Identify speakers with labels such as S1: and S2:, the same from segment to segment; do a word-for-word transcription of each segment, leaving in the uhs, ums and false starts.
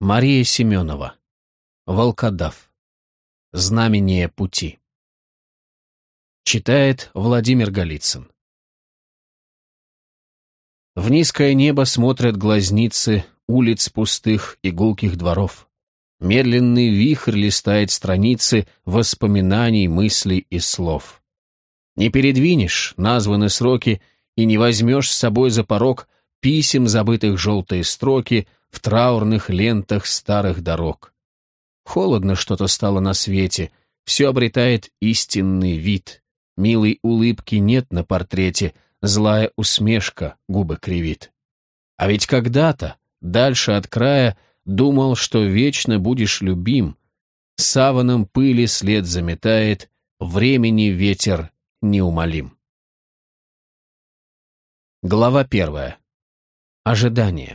S1: Мария Семенова. Волкодав. Знамение пути. Читает Владимир Голицын. В низкое небо смотрят глазницы улиц пустых и гулких дворов. Медленный вихрь листает страницы воспоминаний, мыслей и слов. Не передвинешь названы сроки и не возьмешь с собой за порог писем, забытых желтые строки в траурных лентах старых дорог. Холодно что-то стало на свете, все обретает истинный вид. Милой улыбки нет на портрете, злая усмешка губы кривит. А ведь когда-то, дальше от края, думал, что вечно будешь любим. Саваном пыли след заметает, времени ветер неумолим. Глава первая. Ожидание.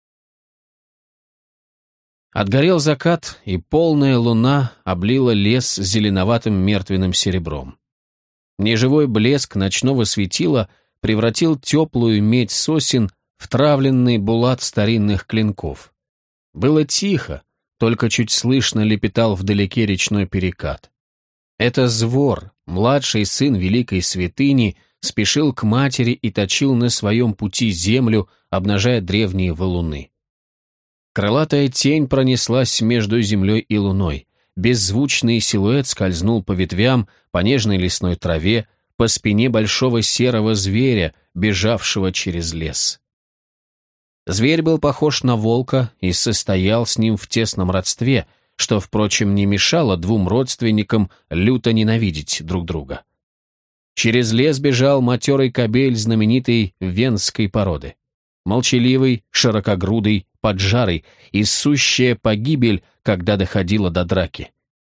S1: Отгорел закат, и полная луна облила лес зеленоватым мертвенным серебром. Неживой блеск ночного светила превратил теплую медь сосен в травленный булат старинных клинков. Было тихо, только чуть слышно лепетал вдалеке речной перекат. Это Звор, младший сын великой святыни, спешил к матери и точил на своем пути землю, обнажая древние валуны. Крылатая тень пронеслась между землей и луной. Беззвучный силуэт скользнул по ветвям, по нежной лесной траве, по спине большого серого зверя, бежавшего через лес. Зверь был похож на волка и состоял с ним в тесном родстве, что, впрочем, не мешало двум родственникам люто ненавидеть друг друга. Через лес бежал матерый кобель знаменитой венской породы. Молчаливый, широкогрудый, поджарый и сущая погибель, когда доходило до драки.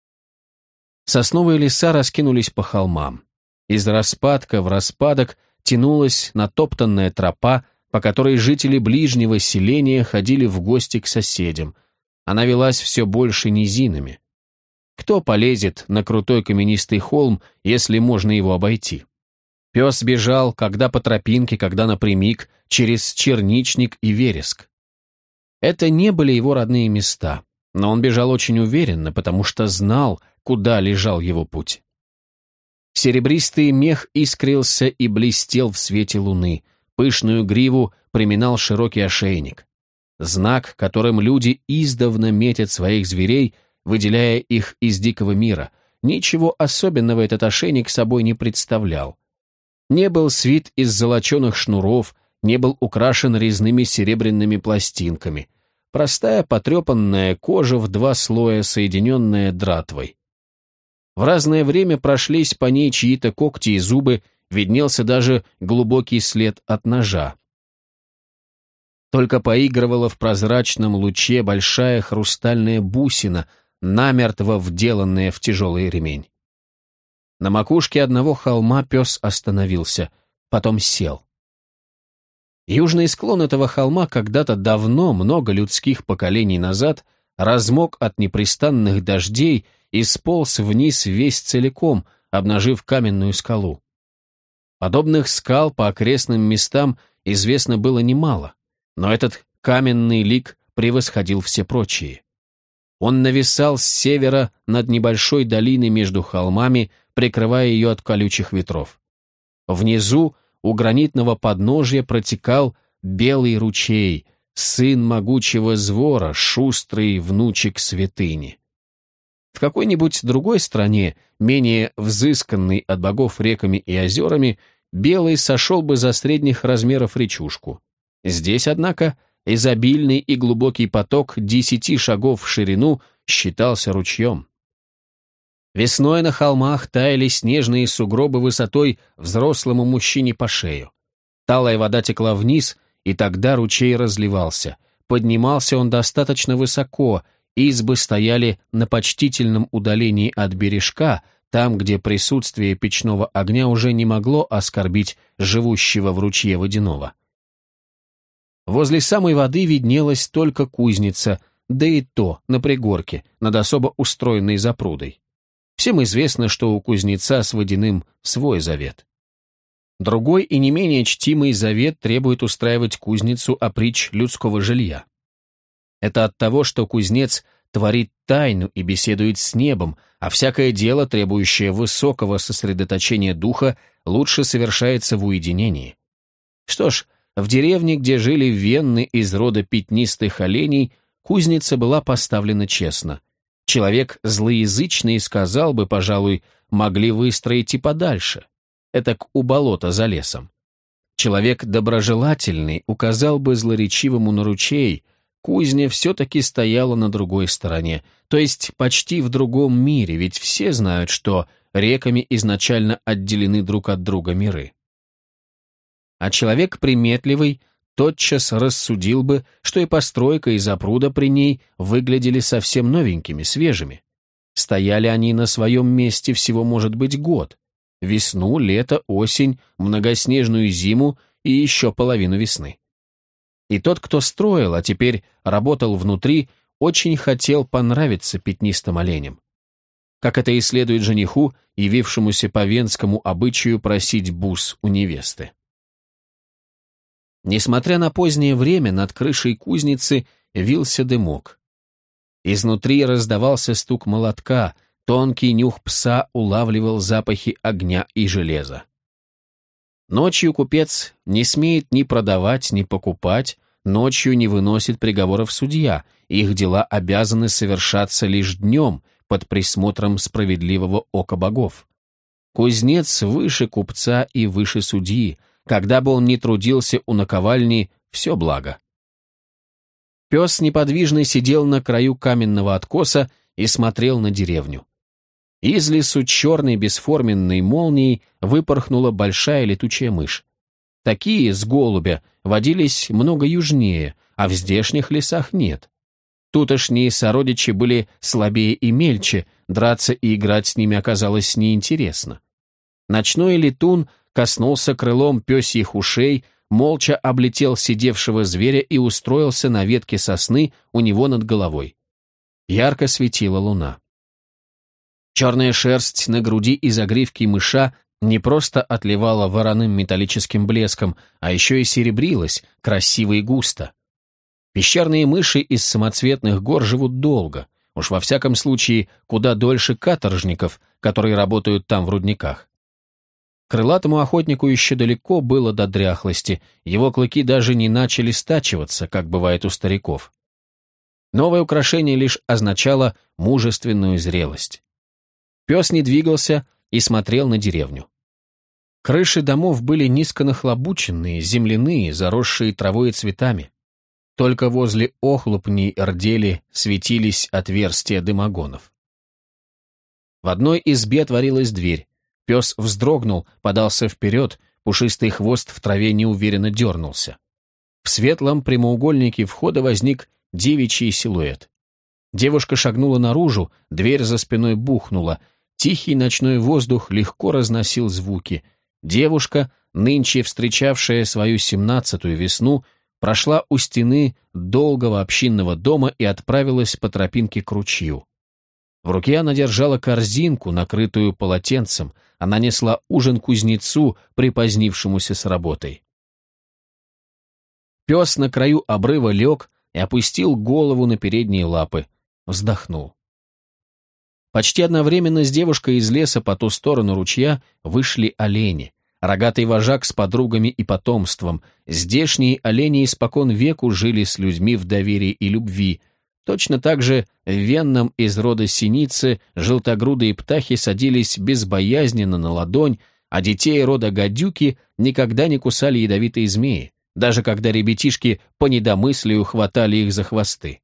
S1: Сосновые леса раскинулись по холмам. Из распадка в распадок тянулась натоптанная тропа, по которой жители ближнего селения ходили в гости к соседям. Она велась все больше низинами. Кто полезет на крутой каменистый холм, если можно его обойти? Пес бежал, когда по тропинке, когда напрямик, через черничник и вереск. Это не были его родные места, но он бежал очень уверенно, потому что знал, куда лежал его путь. Серебристый мех искрился и блестел в свете луны, пышную гриву приминал широкий ошейник. Знак, которым люди издавна метят своих зверей, выделяя их из дикого мира. Ничего особенного этот ошейник собой не представлял. Не был свит из золоченых шнуров, не был украшен резными серебряными пластинками. Простая потрепанная кожа в два слоя, соединенная дратвой. В разное время прошлись по ней чьи-то когти и зубы, виднелся даже глубокий след от ножа. Только поигрывала в прозрачном луче большая хрустальная бусина, намертво вделанная в тяжелый ремень. На макушке одного холма пес остановился, потом сел. Южный склон этого холма когда-то давно, много людских поколений назад, размок от непрестанных дождей и сполз вниз весь целиком, обнажив каменную скалу. Подобных скал по окрестным местам известно было немало, но этот каменный лик превосходил все прочие. Он нависал с севера над небольшой долиной между холмами, прикрывая ее от колючих ветров. Внизу, у гранитного подножья, протекал белый ручей, сын могучего Звора, шустрый внучек святыни. В какой-нибудь другой стране, менее взысканной от богов реками и озерами, белый сошел бы за средних размеров речушку. Здесь, однако, изобильный и глубокий поток десяти шагов в ширину считался ручьем. Весной на холмах таяли снежные сугробы высотой взрослому мужчине по шею. Талая вода текла вниз, и тогда ручей разливался. Поднимался он достаточно высоко, избы стояли на почтительном удалении от бережка, там, где присутствие печного огня уже не могло оскорбить живущего в ручье водяного. Возле самой воды виднелась только кузница, да и то на пригорке, над особо устроенной запрудой. Всем известно, что у кузнеца с водяным свой завет. Другой и не менее чтимый завет требует устраивать кузницу опричь людского жилья. Это от того, что кузнец творит тайну и беседует с небом, а всякое дело, требующее высокого сосредоточения духа, лучше совершается в уединении. Что ж, в деревне, где жили венны из рода пятнистых оленей, кузница была поставлена честно. Человек злоязычный сказал бы, пожалуй, могли выстроить и подальше. Этак у болота за лесом. Человек доброжелательный указал бы злоречивому на ручей, кузня все-таки стояла на другой стороне, то есть почти в другом мире, ведь все знают, что реками изначально отделены друг от друга миры. А человек приметливый тотчас рассудил бы, что и постройка, и запруда при ней выглядели совсем новенькими, свежими. Стояли они на своем месте всего, может быть, год. Весну, лето, осень, многоснежную зиму и еще половину весны. И тот, кто строил, а теперь работал внутри, очень хотел понравиться пятнистым оленям. Как это и следует жениху, явившемуся по венскому обычаю просить бус у невесты. Несмотря на позднее время, над крышей кузницы вился дымок. Изнутри раздавался стук молотка, тонкий нюх пса улавливал запахи огня и железа. Ночью купец не смеет ни продавать, ни покупать, ночью не выносит приговоров судья, их дела обязаны совершаться лишь днем под присмотром справедливого ока богов. Кузнец выше купца и выше судьи, когда бы он ни трудился у наковальни, все благо. Пес неподвижно сидел на краю каменного откоса и смотрел на деревню. Из лесу черной бесформенной молнией выпорхнула большая летучая мышь. Такие с голубя водились много южнее, а в здешних лесах нет. Тутошние сородичи были слабее и мельче, драться и играть с ними оказалось неинтересно. Ночной летун коснулся крылом пёсьих ушей, молча облетел сидевшего зверя и устроился на ветке сосны у него над головой. Ярко светила луна. Черная шерсть на груди и загривке мыша не просто отливала вороным металлическим блеском, а еще и серебрилась, красиво и густо. Пещерные мыши из самоцветных гор живут долго, уж во всяком случае куда дольше каторжников, которые работают там в рудниках. Крылатому охотнику еще далеко было до дряхлости, его клыки даже не начали стачиваться, как бывает у стариков. Новое украшение лишь означало мужественную зрелость. Пес не двигался и смотрел на деревню. Крыши домов были низко нахлобученные, земляные, заросшие травой и цветами. Только возле охлопней рдели светились отверстия дымогонов. В одной избе отворилась дверь. Пес вздрогнул, подался вперед, пушистый хвост в траве неуверенно дернулся. В светлом прямоугольнике входа возник девичий силуэт. Девушка шагнула наружу, дверь за спиной бухнула. Тихий ночной воздух легко разносил звуки. Девушка, нынче встречавшая свою семнадцатую весну, прошла у стены долгого общинного дома и отправилась по тропинке к ручью. В руке она держала корзинку, накрытую полотенцем. Она несла ужин кузнецу, припозднившемуся с работой. Пес на краю обрыва лег и опустил голову на передние лапы. Вздохнул. Почти одновременно с девушкой из леса по ту сторону ручья вышли олени. Рогатый вожак с подругами и потомством. Здешние олени испокон веку жили с людьми в доверии и любви. Точно так же в венном из рода синицы желтогрудые птахи садились безбоязненно на ладонь, а детей рода гадюки никогда не кусали ядовитые змеи, даже когда ребятишки по недомыслию хватали их за хвосты.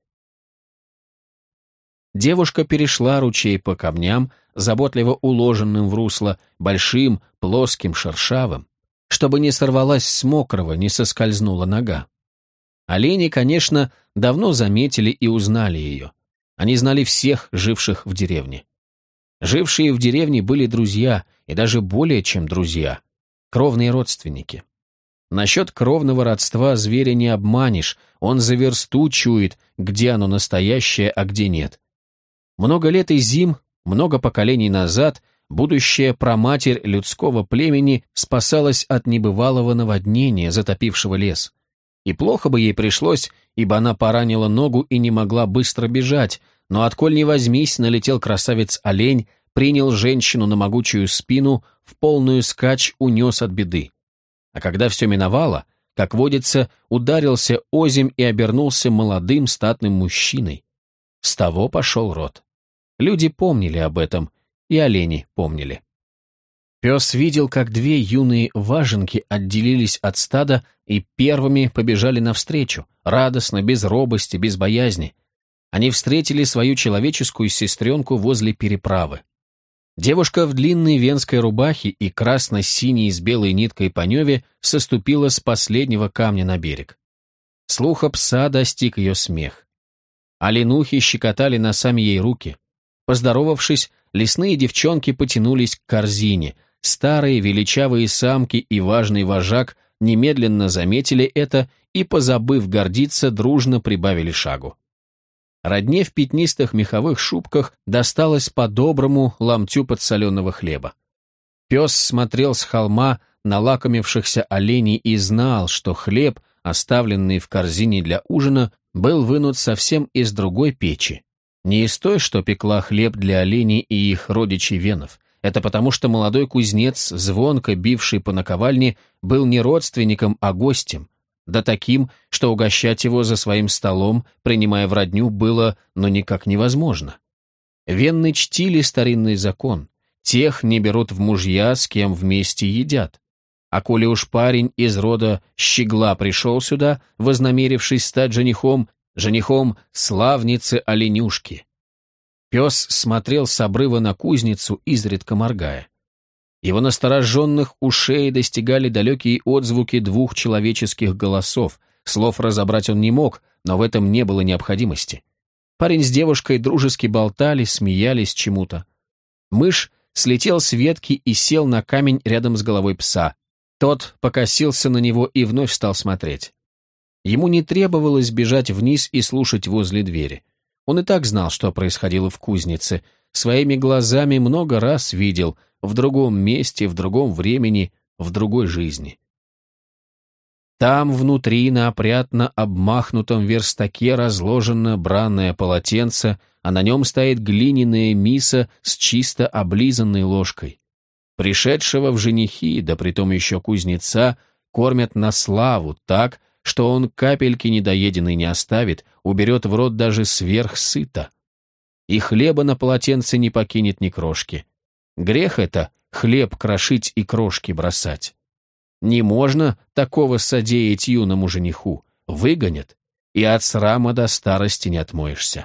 S1: Девушка перешла ручей по камням, заботливо уложенным в русло, большим, плоским, шершавым, чтобы не сорвалась с мокрого, не соскользнула нога. Олени, конечно, давно заметили и узнали ее. Они знали всех, живших в деревне. Жившие в деревне были друзья, и даже более чем друзья, кровные родственники. Насчет кровного родства зверя не обманешь, он за версту чует, где оно настоящее, а где нет. Много лет и зим, много поколений назад, будущая праматерь людского племени спасалась от небывалого наводнения, затопившего лес. И плохо бы ей пришлось, ибо она поранила ногу и не могла быстро бежать, но отколь ни возьмись, налетел красавец-олень, принял женщину на могучую спину, в полную скач унес от беды. А когда все миновало, как водится, ударился озимь и обернулся молодым статным мужчиной. С того пошел род. Люди помнили об этом, и олени помнили. Пес видел, как две юные важенки отделились от стада и первыми побежали навстречу, радостно, без робости, без боязни. Они встретили свою человеческую сестренку возле переправы. Девушка в длинной венской рубахе и красно-синей с белой ниткой по неве соступила с последнего камня на берег. Слуха пса достиг ее смех. Оленухи щекотали носами ей руки. Поздоровавшись, лесные девчонки потянулись к корзине. Старые величавые самки и важный вожак немедленно заметили это и, позабыв гордиться, дружно прибавили шагу. Родне в пятнистых меховых шубках досталось по-доброму ломтю подсоленого хлеба. Пес смотрел с холма на лакомившихся оленей и знал, что хлеб, оставленный в корзине для ужина, был вынут совсем из другой печи. Не из той, что пекла хлеб для оленей и их родичей венов. Это потому, что молодой кузнец, звонко бивший по наковальне, был не родственником, а гостем, да таким, что угощать его за своим столом, принимая в родню, было, но никак невозможно. Венны чтили старинный закон. Тех не берут в мужья, с кем вместе едят. А коли уж парень из рода Щегла пришел сюда, вознамерившись стать женихом, женихом славницы-оленюшки. Пес смотрел с обрыва на кузницу, изредка моргая. Его настороженных ушей достигали далекие отзвуки двух человеческих голосов. Слов разобрать он не мог, но в этом не было необходимости. Парень с девушкой дружески болтали, смеялись чему-то. Мышь слетел с ветки и сел на камень рядом с головой пса. Тот покосился на него и вновь стал смотреть. Ему не требовалось бежать вниз и слушать возле двери. Он и так знал, что происходило в кузнице. Своими глазами много раз видел, в другом месте, в другом времени, в другой жизни. Там внутри на опрятно обмахнутом верстаке разложено бранное полотенце, а на нем стоит глиняная миса с чисто облизанной ложкой. Пришедшего в женихи, да притом еще кузнеца, кормят на славу так, что он капельки недоеденной не оставит, уберет в рот даже сверх сыта. И хлеба на полотенце не покинет ни крошки. Грех это — хлеб крошить и крошки бросать. Не можно такого содеять юному жениху, выгонят, и от срама до старости не отмоешься.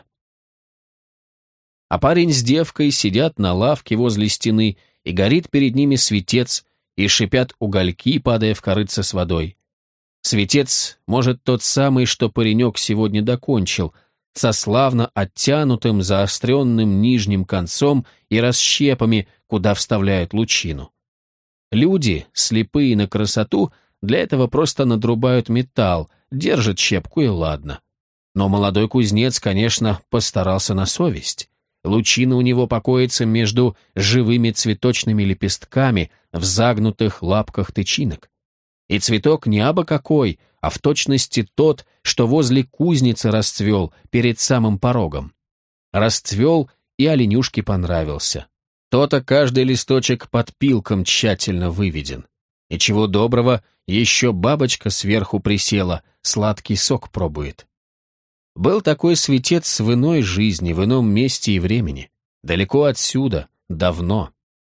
S1: А парень с девкой сидят на лавке возле стены, и горит перед ними светец, и шипят угольки, падая в корытце с водой. Светец, может, тот самый, что паренек сегодня докончил, со славно оттянутым, заостренным нижним концом и расщепами, куда вставляют лучину. Люди, слепые на красоту, для этого просто надрубают металл, держат щепку и ладно. Но молодой кузнец, конечно, постарался на совесть. Лучина у него покоится между живыми цветочными лепестками в загнутых лапках тычинок. И цветок не абы какой, а в точности тот, что возле кузницы расцвел перед самым порогом. Расцвел и оленюшке понравился. То-то каждый листочек под пилком тщательно выведен. И чего доброго, еще бабочка сверху присела, сладкий сок пробует. Был такой светец в иной жизни, в ином месте и времени. Далеко отсюда, давно.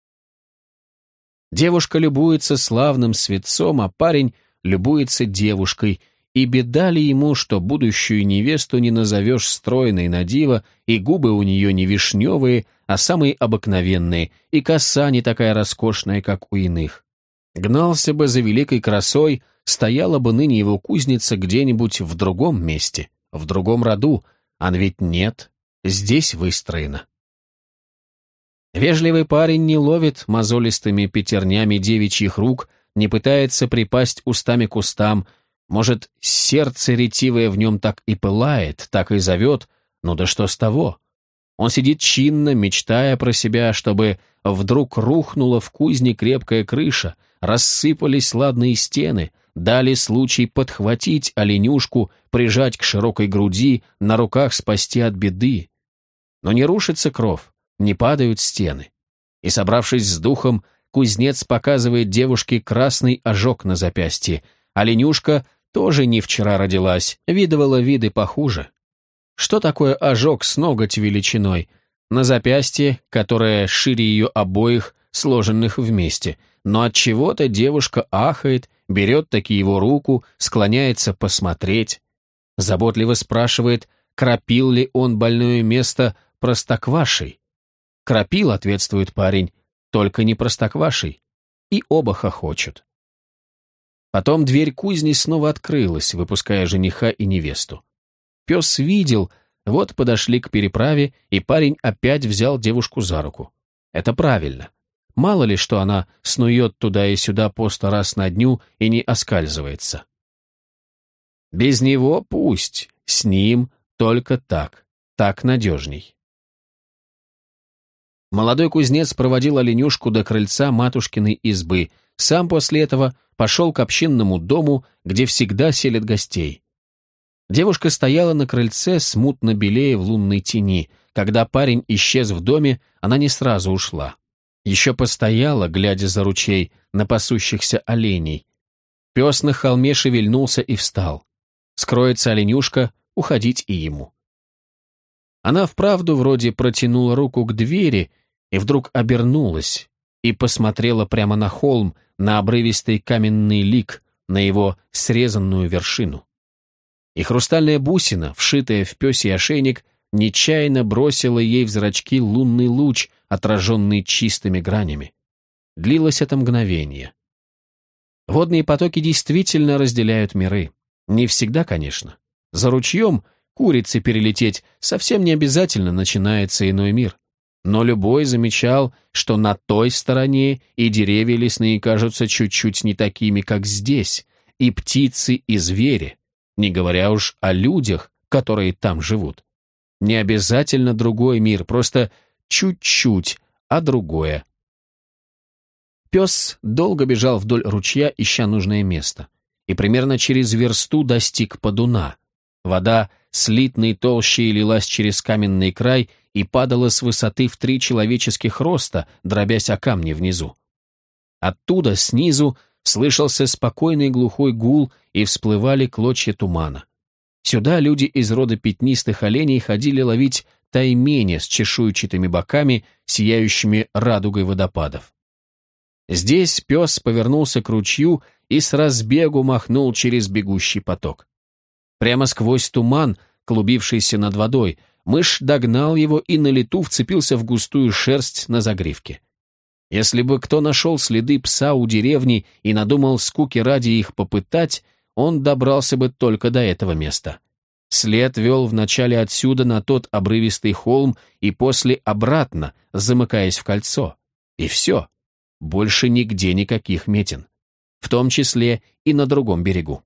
S1: Девушка любуется славным светцом, а парень любуется девушкой, и беда ли ему, что будущую невесту не назовешь стройной на диво, и губы у нее не вишневые, а самые обыкновенные, и коса не такая роскошная, как у иных. Гнался бы за великой красой, стояла бы ныне его кузница где-нибудь в другом месте, в другом роду, а ведь нет, здесь выстроена. Вежливый парень не ловит мозолистыми пятернями девичьих рук, не пытается припасть устами к устам, может, сердце ретивое в нем так и пылает, так и зовет, ну да что с того? Он сидит чинно, мечтая про себя, чтобы вдруг рухнула в кузне крепкая крыша, рассыпались ладные стены, дали случай подхватить оленюшку, прижать к широкой груди, на руках спасти от беды. Но не рушится кров, не падают стены. И, собравшись с духом, кузнец показывает девушке красный ожог на запястье. Оленюшка тоже не вчера родилась, видывала виды похуже. Что такое ожог с ноготь величиной? На запястье, которое шире ее обоих, сложенных вместе. Но от чего-то девушка ахает, берет таки его руку, склоняется посмотреть. Заботливо спрашивает, кропил ли он больное место простоквашей. «Кропил», — ответствует парень, — «только не простоквашей». И оба хохочут. Потом дверь кузни снова открылась, выпуская жениха и невесту. Пес видел, вот подошли к переправе, и парень опять взял девушку за руку. Это правильно. Мало ли, что она снует туда и сюда по сто раз на дню и не оскальзывается. Без него пусть, с ним только так, так надежней. Молодой кузнец проводил оленюшку до крыльца матушкиной избы, сам после этого пошел к общинному дому, где всегда селят гостей. Девушка стояла на крыльце, смутно белее в лунной тени. Когда парень исчез в доме, она не сразу ушла. Еще постояла, глядя за ручей, на пасущихся оленей. Пес на холме шевельнулся и встал. Скроется оленюшка, уходить и ему. Она вправду вроде протянула руку к двери и вдруг обернулась и посмотрела прямо на холм, на обрывистый каменный лик, на его срезанную вершину. И хрустальная бусина, вшитая в пёсий ошейник, нечаянно бросила ей в зрачки лунный луч, отраженный чистыми гранями. Длилось это мгновение. Водные потоки действительно разделяют миры. Не всегда, конечно. За ручьем курицы перелететь совсем не обязательно начинается иной мир. Но любой замечал, что на той стороне и деревья лесные кажутся чуть-чуть не такими, как здесь, и птицы, и звери, не говоря уж о людях, которые там живут. Не обязательно другой мир, просто чуть-чуть, а другое. Пес долго бежал вдоль ручья, ища нужное место, и примерно через версту достиг Подуна. Вода слитной толщей лилась через каменный край и падала с высоты в три человеческих роста, дробясь о камни внизу. Оттуда, снизу, слышался спокойный глухой гул, и всплывали клочья тумана. Сюда люди из рода пятнистых оленей ходили ловить таймени с чешуйчатыми боками, сияющими радугой водопадов. Здесь пес повернулся к ручью и с разбегу махнул через бегущий поток. Прямо сквозь туман, клубившийся над водой, мышь догнал его и на лету вцепился в густую шерсть на загривке. Если бы кто нашел следы пса у деревни и надумал скуки ради их попытать, он добрался бы только до этого места. След вел вначале отсюда на тот обрывистый холм и после обратно, замыкаясь в кольцо. И все. Больше нигде никаких метин. В том числе и на другом берегу.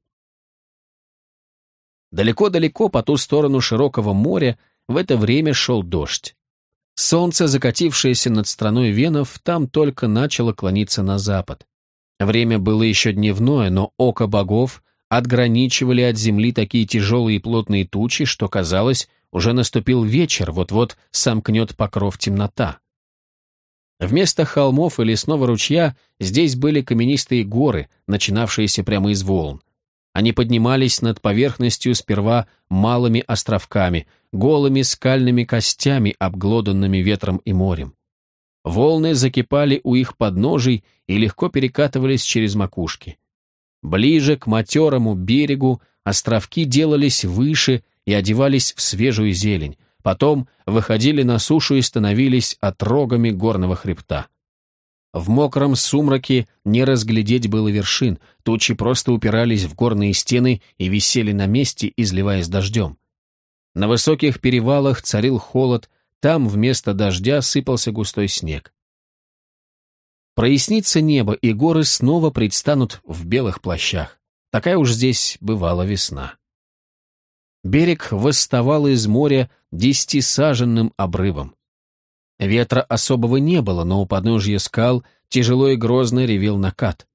S1: Далеко-далеко по ту сторону широкого моря в это время шел дождь. Солнце, закатившееся над страной Венов, там только начало клониться на запад. Время было еще дневное, но око богов отграничивали от земли такие тяжелые и плотные тучи, что, казалось, уже наступил вечер, вот-вот сомкнет покров темнота. Вместо холмов и лесного ручья здесь были каменистые горы, начинавшиеся прямо из волн. Они поднимались над поверхностью сперва малыми островками, голыми скальными костями, обглоданными ветром и морем. Волны закипали у их подножий и легко перекатывались через макушки. Ближе к матерому берегу островки делались выше и одевались в свежую зелень, потом выходили на сушу и становились отрогами горного хребта. В мокром сумраке не разглядеть было вершин, тучи просто упирались в горные стены и висели на месте, изливаясь дождем. На высоких перевалах царил холод, там вместо дождя сыпался густой снег. Прояснится небо, и горы снова предстанут в белых плащах. Такая уж здесь бывала весна. Берег восставал из моря десятисаженным обрывом. Ветра особого не было, но у подножья скал тяжело и грозно ревел накат.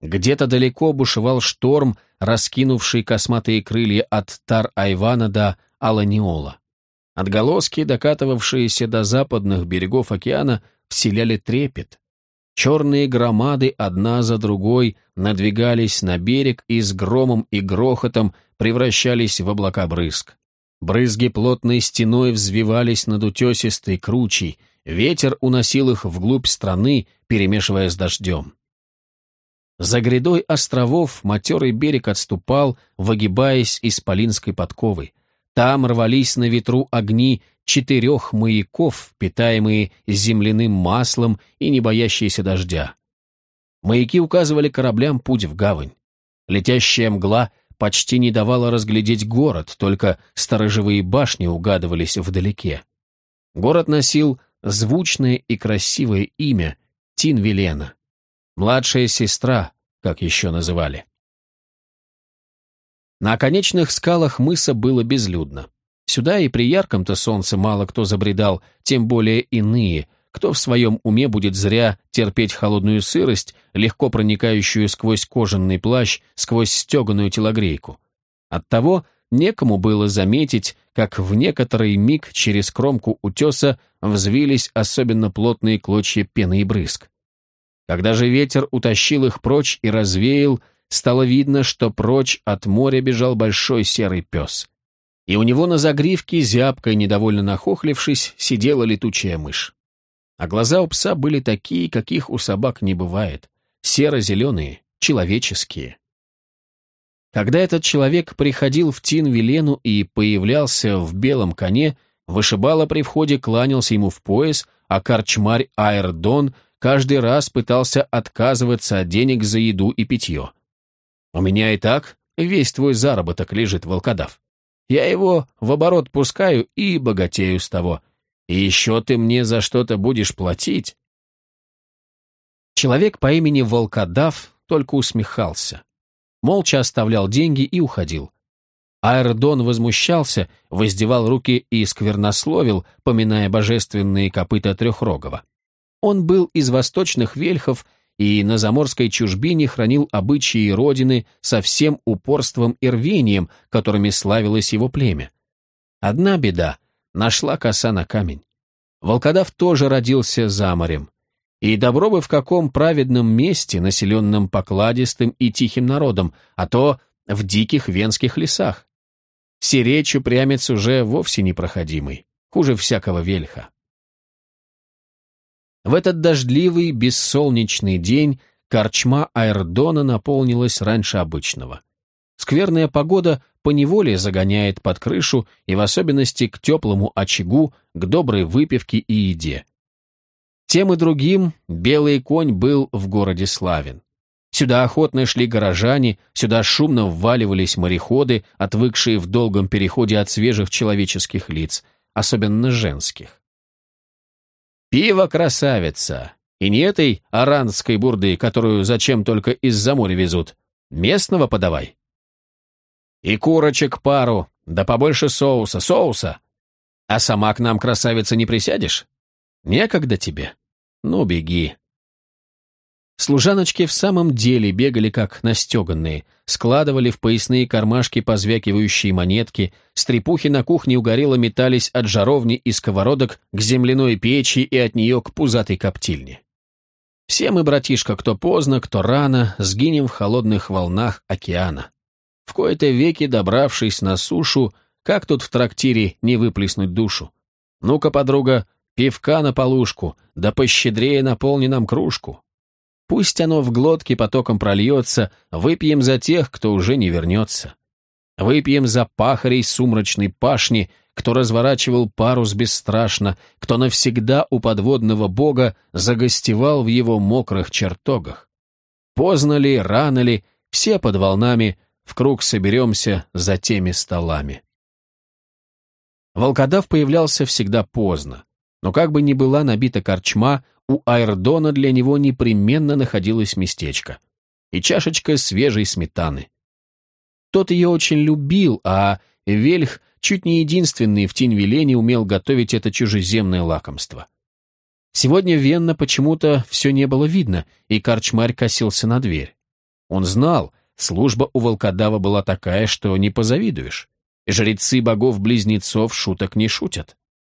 S1: Где-то далеко бушевал шторм, раскинувший косматые крылья от Тар-Айвана до Аланиола. Отголоски, докатывавшиеся до западных берегов океана, вселяли трепет. Черные громады одна за другой надвигались на берег и с громом и грохотом превращались в облака брызг. Брызги плотной стеной взвивались над утесистой кручей, ветер уносил их вглубь страны, перемешивая с дождем. За грядой островов матерый берег отступал, выгибаясь исполинской подковой. Там рвались на ветру огни четырех маяков, питаемые земляным маслом и не боящиеся дождя. Маяки указывали кораблям путь в гавань. Летящая мгла почти не давала разглядеть город, только сторожевые башни угадывались вдалеке. Город носил звучное и красивое имя Тин-Вилена, младшая сестра, как еще называли. На оконечных скалах мыса было безлюдно. Сюда и при ярком-то солнце мало кто забредал, тем более иные, кто в своем уме будет зря терпеть холодную сырость, легко проникающую сквозь кожаный плащ, сквозь стеганую телогрейку. Оттого некому было заметить, как в некоторый миг через кромку утеса взвились особенно плотные клочья пены и брызг. Когда же ветер утащил их прочь и развеял, стало видно, что прочь от моря бежал большой серый пес. И у него на загривке, зябкой, недовольно нахохлившись, сидела летучая мышь. А глаза у пса были такие, каких у собак не бывает, серо-зеленые, человеческие. Когда этот человек приходил в Тин-Вилену и появлялся в белом коне, вышибала при входе кланялся ему в пояс, а корчмарь Аэрдон каждый раз пытался отказываться от денег за еду и питье. «У меня и так весь твой заработок лежит, волкодав. Я его в оборот пускаю и богатею с того. И еще ты мне за что-то будешь платить». Человек по имени Волкодав только усмехался. Молча оставлял деньги и уходил. Аэрдон возмущался, воздевал руки и сквернословил, поминая божественные копыта Трехрогого. Он был из восточных вельхов и на заморской чужбине хранил обычаи родины со всем упорством и рвением, которыми славилось его племя. Одна беда — нашла коса на камень. Волкодав тоже родился за морем. И добро бы в каком праведном месте, населенном покладистым и тихим народом, а то в диких венских лесах. Сиречь упрямец уже вовсе непроходимый, хуже всякого вельха. В этот дождливый, бессолнечный день корчма Аэрдона наполнилась раньше обычного. Скверная погода поневоле загоняет под крышу, и в особенности к теплому очагу, к доброй выпивке и еде. Тем и другим белый конь был в городе славен. Сюда охотно шли горожане, сюда шумно вваливались мореходы, отвыкшие в долгом переходе от свежих человеческих лиц, особенно женских. «Пиво, красавица! И не этой аранской бурды, которую зачем только из-за моря везут. Местного подавай. И курочек пару, да побольше соуса, соуса. А сама к нам, красавица, не присядешь? Некогда тебе? Ну, беги». Служаночки в самом деле бегали как настеганные, складывали в поясные кармашки позвякивающие монетки, стрепухи на кухне угорело метались от жаровни и сковородок к земляной печи и от нее к пузатой коптильне. Все мы, братишка, кто поздно, кто рано, сгинем в холодных волнах океана. В кои-то веки, добравшись на сушу, как тут в трактире не выплеснуть душу? Ну-ка, подруга, пивка на полушку, да пощедрее наполни нам кружку. Пусть оно в глотке потоком прольется, выпьем за тех, кто уже не вернется. Выпьем за пахарей сумрачной пашни, кто разворачивал парус бесстрашно, кто навсегда у подводного бога загостевал в его мокрых чертогах. Поздно ли, рано ли, все под волнами, в круг соберемся за теми столами. Волкодав появлялся всегда поздно, но как бы ни была набита корчма, у Аэрдона для него непременно находилось местечко и чашечка свежей сметаны. Тот ее очень любил, а Вельх, чуть не единственный в Тин-Вилене, умел готовить это чужеземное лакомство. Сегодня Венна почему-то все не было видно, и корчмарь косился на дверь. Он знал, служба у волкодава была такая, что не позавидуешь. Жрецы богов-близнецов шуток не шутят.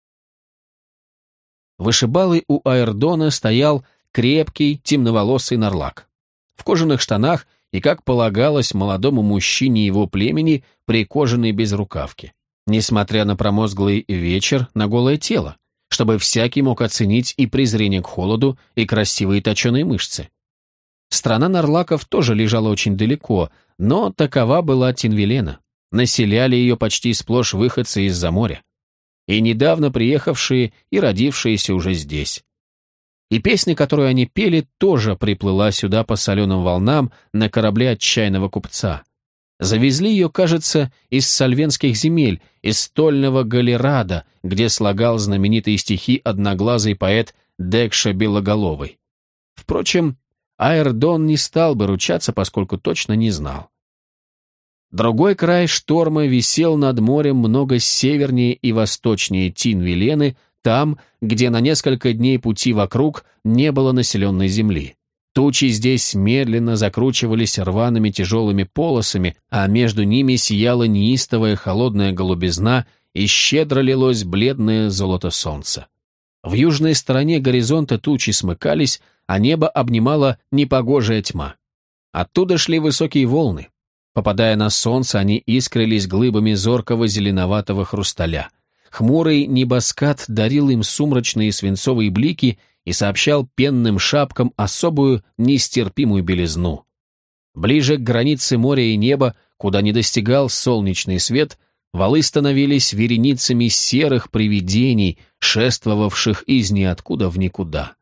S1: Вышибалой у Аэрдона стоял крепкий, темноволосый нарлак. В кожаных штанах и, как полагалось молодому мужчине его племени, при кожаной безрукавке. Несмотря на промозглый вечер, на голое тело, чтобы всякий мог оценить и презрение к холоду, и красивые точеные мышцы. Страна нарлаков тоже лежала очень далеко, но такова была Тинвилена. Населяли ее почти сплошь выходцы из-за моря. И недавно приехавшие, и родившиеся уже здесь. И песня, которую они пели, тоже приплыла сюда по соленым волнам на корабле отчаянного купца. Завезли ее, кажется, из сальвенских земель, из стольного Галерада, где слагал знаменитые стихи одноглазый поэт Декша Белоголовый. Впрочем, Аэрдон не стал бы ручаться, поскольку точно не знал. Другой край шторма висел над морем много севернее и восточнее Тинвилены, там, где на несколько дней пути вокруг не было населенной земли. Тучи здесь медленно закручивались рваными тяжелыми полосами, а между ними сияла неистовая холодная голубизна и щедро лилось бледное золото солнца. В южной стороне горизонта тучи смыкались, а небо обнимала непогожая тьма. Оттуда шли высокие волны. Попадая на солнце, они искрились глыбами зоркого зеленоватого хрусталя. Хмурый небоскат дарил им сумрачные свинцовые блики и сообщал пенным шапкам особую нестерпимую белизну. Ближе к границе моря и неба, куда не достигал солнечный свет, валы становились вереницами серых привидений, шествовавших из ниоткуда в никуда.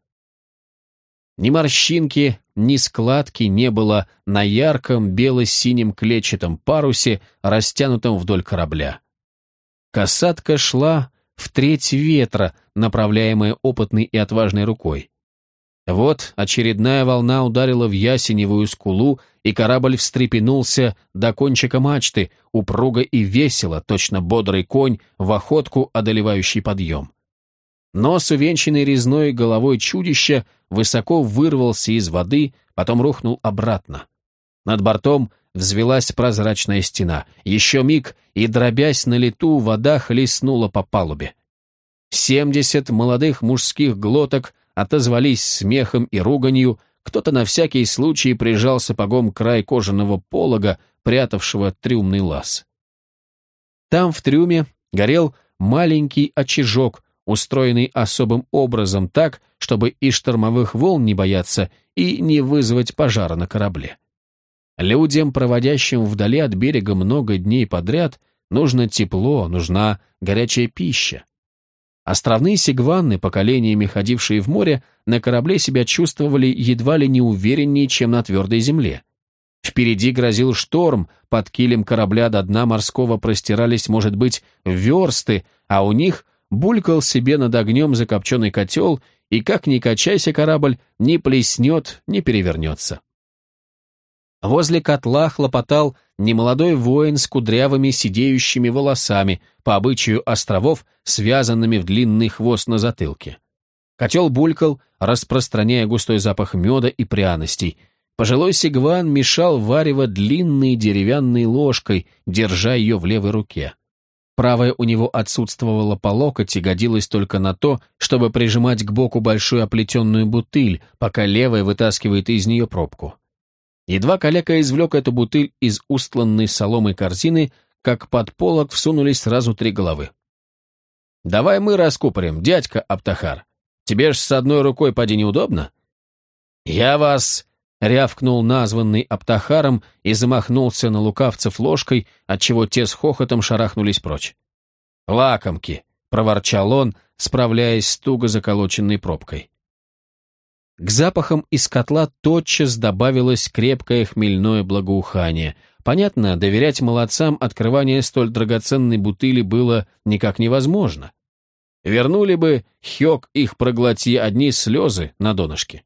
S1: Ни морщинки, ни складки не было на ярком бело-синем клетчатом парусе, растянутом вдоль корабля. Касатка шла в треть ветра, направляемая опытной и отважной рукой. Вот очередная волна ударила в ясеневую скулу, и корабль встрепенулся до кончика мачты, упруго и весело, точно бодрый конь в охотку, одолевающий подъем. Нос, увенчанный резной головой чудища, высоко вырвался из воды, потом рухнул обратно. Над бортом взвелась прозрачная стена. Еще миг, и, дробясь на лету, вода хлестнула по палубе. Семьдесят молодых мужских глоток отозвались смехом и руганью, кто-то на всякий случай прижал сапогом край кожаного полога, прятавшего трюмный лаз. Там, в трюме, горел маленький очажок, устроенный особым образом так, чтобы и штормовых волн не бояться, и не вызвать пожара на корабле. Людям, проводящим вдали от берега много дней подряд, нужно тепло, нужна горячая пища. Островные сигванны, поколениями ходившие в море, на корабле себя чувствовали едва ли не увереннее, чем на твердой земле. Впереди грозил шторм, под килем корабля до дна морского простирались, может быть, версты, а у них булькал себе над огнем закопченный котел, и как ни качайся корабль, ни плеснет, ни перевернется. Возле котла хлопотал немолодой воин с кудрявыми сидеющими волосами, по обычаю островов, связанными в длинный хвост на затылке. Котел булькал, распространяя густой запах меда и пряностей. Пожилой сигван мешал варево длинной деревянной ложкой, держа ее в левой руке. Правая у него отсутствовала по локоть и годилась только на то, чтобы прижимать к боку большую оплетенную бутыль, пока левая вытаскивает из нее пробку. Едва калека извлек эту бутыль из устланной соломой корзины, как под полог всунулись сразу три головы. «Давай мы раскупорим, дядька Аптахар. Тебе ж с одной рукой поди неудобно?» «Я вас...» — рявкнул названный Аптахаром и замахнулся на лукавцев ложкой, отчего те с хохотом шарахнулись прочь. «Лакомки!» — проворчал он, справляясь с туго заколоченной пробкой. К запахам из котла тотчас добавилось крепкое хмельное благоухание. Понятно, доверять молодцам открывание столь драгоценной бутыли было никак невозможно. Вернули бы, хёк их проглоти, одни слезы на донышке.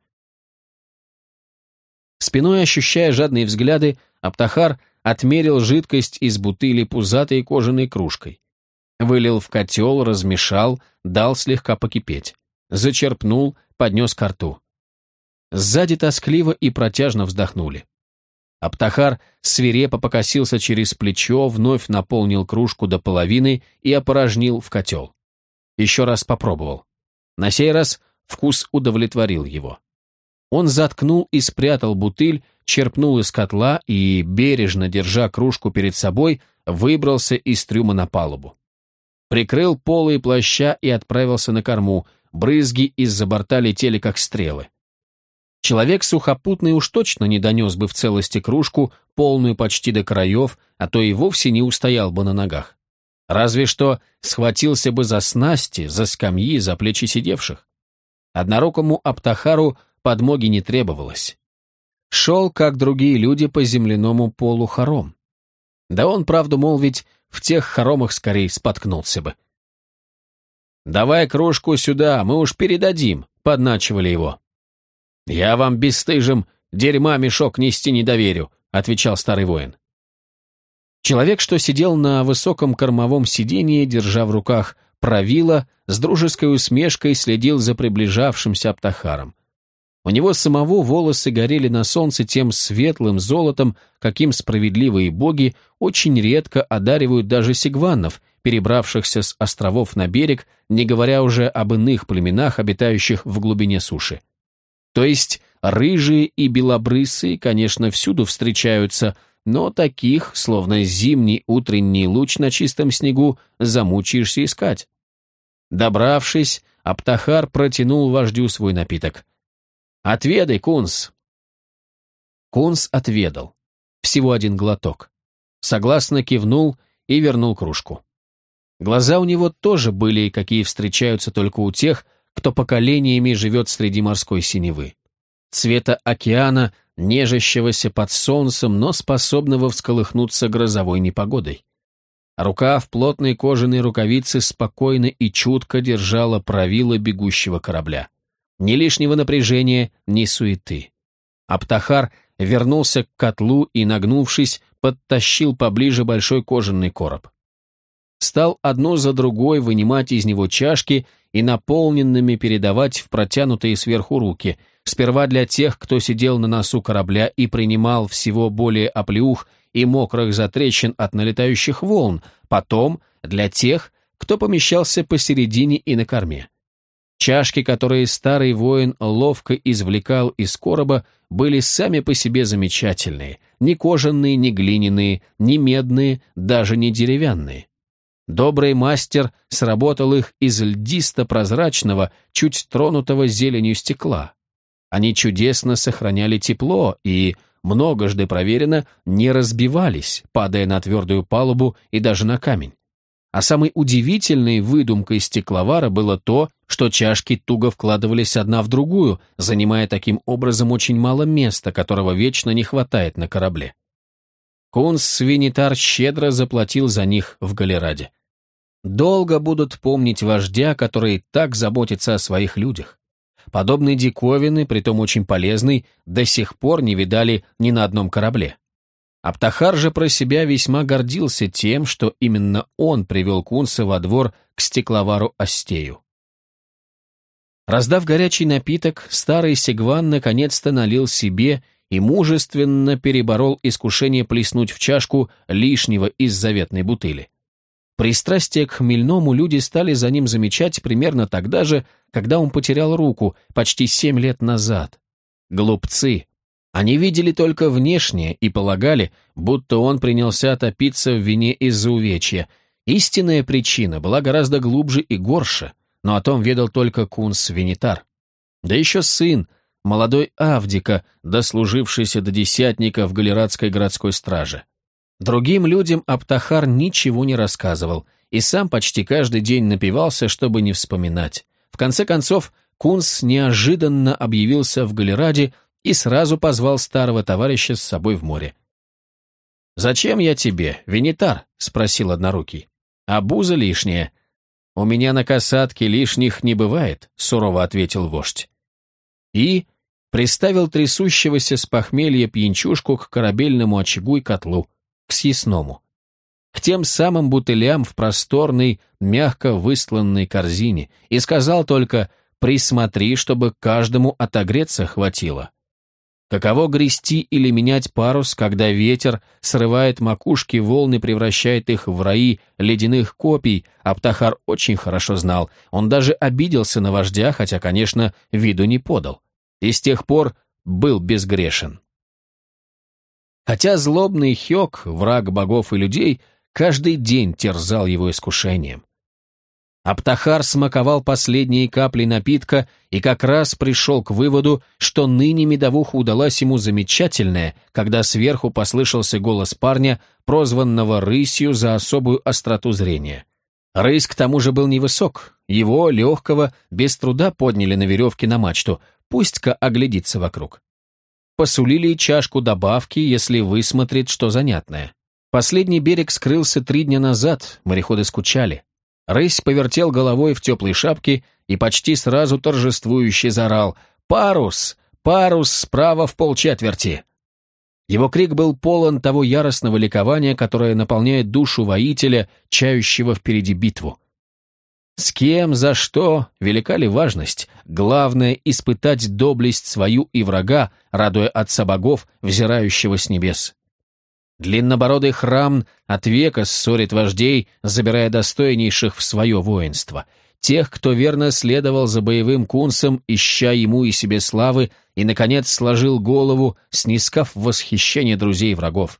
S1: Спиной ощущая жадные взгляды, Аптахар отмерил жидкость из бутыли пузатой кожаной кружкой. Вылил в котел, размешал, дал слегка покипеть. Зачерпнул, поднес ко рту. Сзади тоскливо и протяжно вздохнули. Аптахар свирепо покосился через плечо, вновь наполнил кружку до половины и опорожнил в котел. Еще раз попробовал. На сей раз вкус удовлетворил его. Он заткнул и спрятал бутыль, черпнул из котла и, бережно держа кружку перед собой, выбрался из трюма на палубу. Прикрыл полы плаща и отправился на корму, брызги из-за борта летели как стрелы. Человек сухопутный уж точно не донес бы в целости кружку, полную почти до краев, а то и вовсе не устоял бы на ногах. Разве что схватился бы за снасти, за скамьи, за плечи сидевших. Однорукому Аптахару подмоги не требовалось. Шел, как другие люди, по земляному полу хором. Да он, правду молвить, в тех хоромах скорее споткнулся бы. «Давай кружку сюда, мы уж передадим», — подначивали его. «Я вам, бесстыжим, дерьма мешок нести не доверю», — отвечал старый воин. Человек, что сидел на высоком кормовом сиденье, держа в руках правило, с дружеской усмешкой следил за приближавшимся Аптахаром. У него самого волосы горели на солнце тем светлым золотом, каким справедливые боги очень редко одаривают даже сигваннов, перебравшихся с островов на берег, не говоря уже об иных племенах, обитающих в глубине суши. То есть рыжие и белобрысые, конечно, всюду встречаются, но таких, словно зимний утренний луч на чистом снегу, замучаешься искать. Добравшись, Аптахар протянул вождю свой напиток. «Отведай, Кунс!» Кунс отведал. Всего один глоток. Согласно кивнул и вернул кружку. Глаза у него тоже были, какие встречаются только у тех, кто поколениями живет среди морской синевы. Цвета океана, нежащегося под солнцем, но способного всколыхнуться грозовой непогодой. Рука в плотной кожаной рукавице спокойно и чутко держала правило бегущего корабля. Ни лишнего напряжения, ни суеты. Аптахар вернулся к котлу и, нагнувшись, подтащил поближе большой кожаный короб. Стал одну за другой вынимать из него чашки и наполненными передавать в протянутые сверху руки, сперва для тех, кто сидел на носу корабля и принимал всего более оплеух и мокрых затрещин от налетающих волн, потом для тех, кто помещался посередине и на корме. Чашки, которые старый воин ловко извлекал из короба, были сами по себе замечательные, ни кожаные, ни глиняные, ни медные, даже не деревянные. Добрый мастер сработал их из льдисто-прозрачного, чуть тронутого зеленью стекла. Они чудесно сохраняли тепло и, многожды проверено, не разбивались, падая на твердую палубу и даже на камень. А самой удивительной выдумкой стекловара было то, что чашки туго вкладывались одна в другую, занимая таким образом очень мало места, которого вечно не хватает на корабле. Кунс Винитар щедро заплатил за них в Галераде. Долго будут помнить вождя, который так заботится о своих людях. Подобной диковины, притом очень полезной, до сих пор не видали ни на одном корабле. Аптахар же про себя весьма гордился тем, что именно он привел Кунса во двор к стекловару Остею. Раздав горячий напиток, старый Сигван наконец-то налил себе и мужественно переборол искушение плеснуть в чашку лишнего из заветной бутыли. Пристрастие к хмельному люди стали за ним замечать примерно тогда же, когда он потерял руку, почти семь лет назад. Глупцы. Они видели только внешнее и полагали, будто он принялся топиться в вине из-за увечья. Истинная причина была гораздо глубже и горше, но о том ведал только Кунс Винитар. Да еще сын, молодой Авдика, дослужившийся до десятника в галерадской городской страже. Другим людям Аптахар ничего не рассказывал, и сам почти каждый день напивался, чтобы не вспоминать. В конце концов, Кунс неожиданно объявился в Галераде и сразу позвал старого товарища с собой в море. «Зачем я тебе, Винитар?» — спросил однорукий. «А буза лишняя». «У меня на касатке лишних не бывает», — сурово ответил вождь. И приставил трясущегося с похмелья пьянчушку к корабельному очагу и котлу, к съестному. К тем самым бутылям в просторной, мягко выстланной корзине, и сказал только «присмотри, чтобы каждому отогреться хватило». Каково грести или менять парус, когда ветер срывает макушки волн и превращает их в раи ледяных копий, Аптахар очень хорошо знал. Он даже обиделся на вождя, хотя, конечно, виду не подал. И с тех пор был безгрешен. Хотя злобный Хёк, враг богов и людей, каждый день терзал его искушением. Аптахар смаковал последние капли напитка и как раз пришел к выводу, что ныне медовуху удалась ему замечательная, когда сверху послышался голос парня, прозванного Рысью за особую остроту зрения. Рысь к тому же был невысок, его, легкого, без труда подняли на веревке на мачту, пусть-ка оглядится вокруг. Посулили чашку добавки, если высмотрит что занятное. Последний берег скрылся три дня назад, мореходы скучали. Рысь повертел головой в теплой шапке и почти сразу торжествующе заорал: «Парус! Парус справа в полчетверти!» Его крик был полон того яростного ликования, которое наполняет душу воителя, чающего впереди битву. С кем, за что, велика ли важность? Главное — испытать доблесть свою и врага, радуя отца богов, взирающего с небес. Длиннобородый Храм от века ссорит вождей, забирая достойнейших в свое воинство. Тех, кто верно следовал за боевым кунсом, ища ему и себе славы, и, наконец, сложил голову, снискав восхищение друзей и врагов.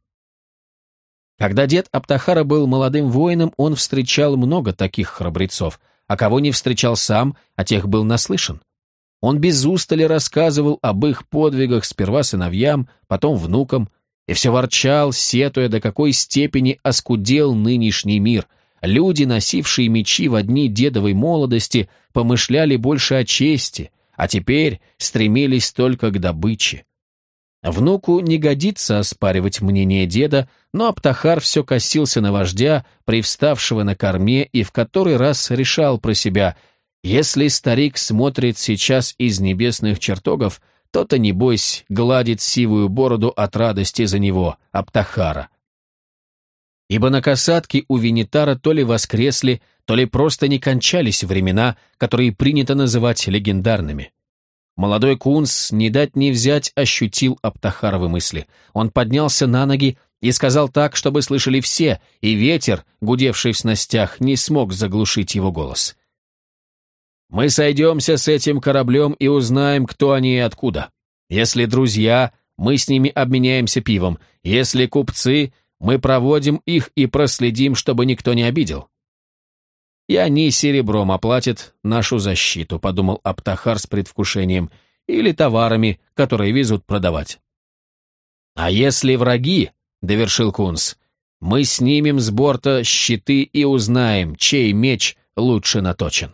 S1: Когда дед Аптахара был молодым воином, он встречал много таких храбрецов, а кого не встречал сам, о тех был наслышан. Он без устали рассказывал об их подвигах сперва сыновьям, потом внукам, и все ворчал, сетуя, до какой степени оскудел нынешний мир. Люди, носившие мечи в дни дедовой молодости, помышляли больше о чести, а теперь стремились только к добыче. Внуку не годится оспаривать мнение деда, но Аптахар все косился на вождя, привставшего на корме, и в который раз решал про себя: если старик смотрит сейчас из небесных чертогов, то-то, небось, гладит сивую бороду от радости за него, Аптахара. Ибо на касатке у Винитара то ли воскресли, то ли просто не кончались времена, которые принято называть легендарными. Молодой кунс, не дать не взять, ощутил Аптахаровы мысли. Он поднялся на ноги и сказал так, чтобы слышали все, и ветер, гудевший в снастях, не смог заглушить его голос. «Мы сойдемся с этим кораблем и узнаем, кто они и откуда. Если друзья, мы с ними обменяемся пивом. Если купцы, мы проводим их и проследим, чтобы никто не обидел». «И они серебром оплатят нашу защиту», — подумал Аптахар с предвкушением, «или товарами, которые везут продавать». «А если враги», — довершил кунс, — «мы снимем с борта щиты и узнаем, чей меч лучше наточен».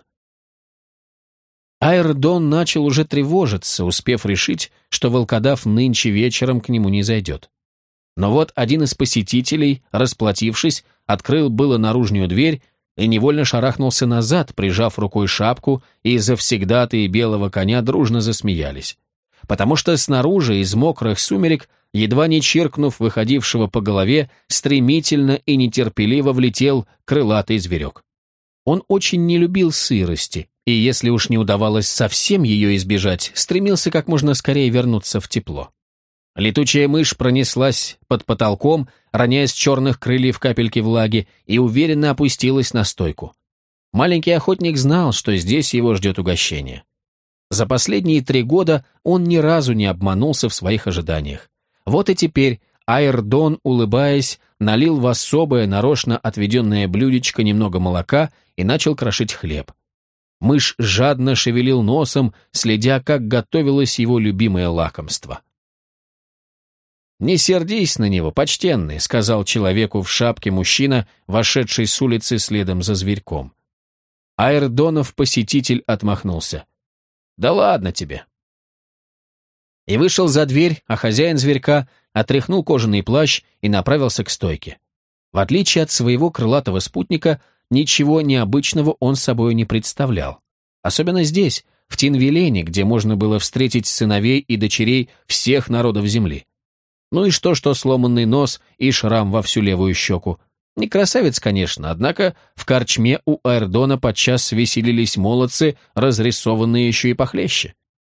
S1: Айрдон начал уже тревожиться, успев решить, что волкодав нынче вечером к нему не зайдет. Но вот один из посетителей, расплатившись, открыл было наружную дверь и невольно шарахнулся назад, прижав рукой шапку, и завсегдатые белого коня дружно засмеялись. Потому что снаружи, из мокрых сумерек, едва не чиркнув выходившего по голове, стремительно и нетерпеливо влетел крылатый зверек. Он очень не любил сырости, и если уж не удавалось совсем ее избежать, стремился как можно скорее вернуться в тепло. Летучая мышь пронеслась под потолком, роняя с черных крыльев капельки влаги, и уверенно опустилась на стойку. Маленький охотник знал, что здесь его ждет угощение. За последние три года он ни разу не обманулся в своих ожиданиях. Вот и теперь Айрдон, улыбаясь, налил в особое, нарочно отведенное блюдечко немного молока и начал крошить хлеб. Мышь жадно шевелил носом, следя, как готовилось его любимое лакомство. «Не сердись на него, почтенный», — сказал человеку в шапке мужчина, вошедший с улицы следом за зверьком. Айрдонов посетитель отмахнулся. «Да ладно тебе». И вышел за дверь, а хозяин зверька отряхнул кожаный плащ и направился к стойке. В отличие от своего крылатого спутника, ничего необычного он собой не представлял. Особенно здесь, в Тинвилене, где можно было встретить сыновей и дочерей всех народов земли. Ну и что, что сломанный нос и шрам во всю левую щеку. Не красавец, конечно, однако в корчме у Айрдона подчас веселились молодцы, разрисованные еще и похлеще.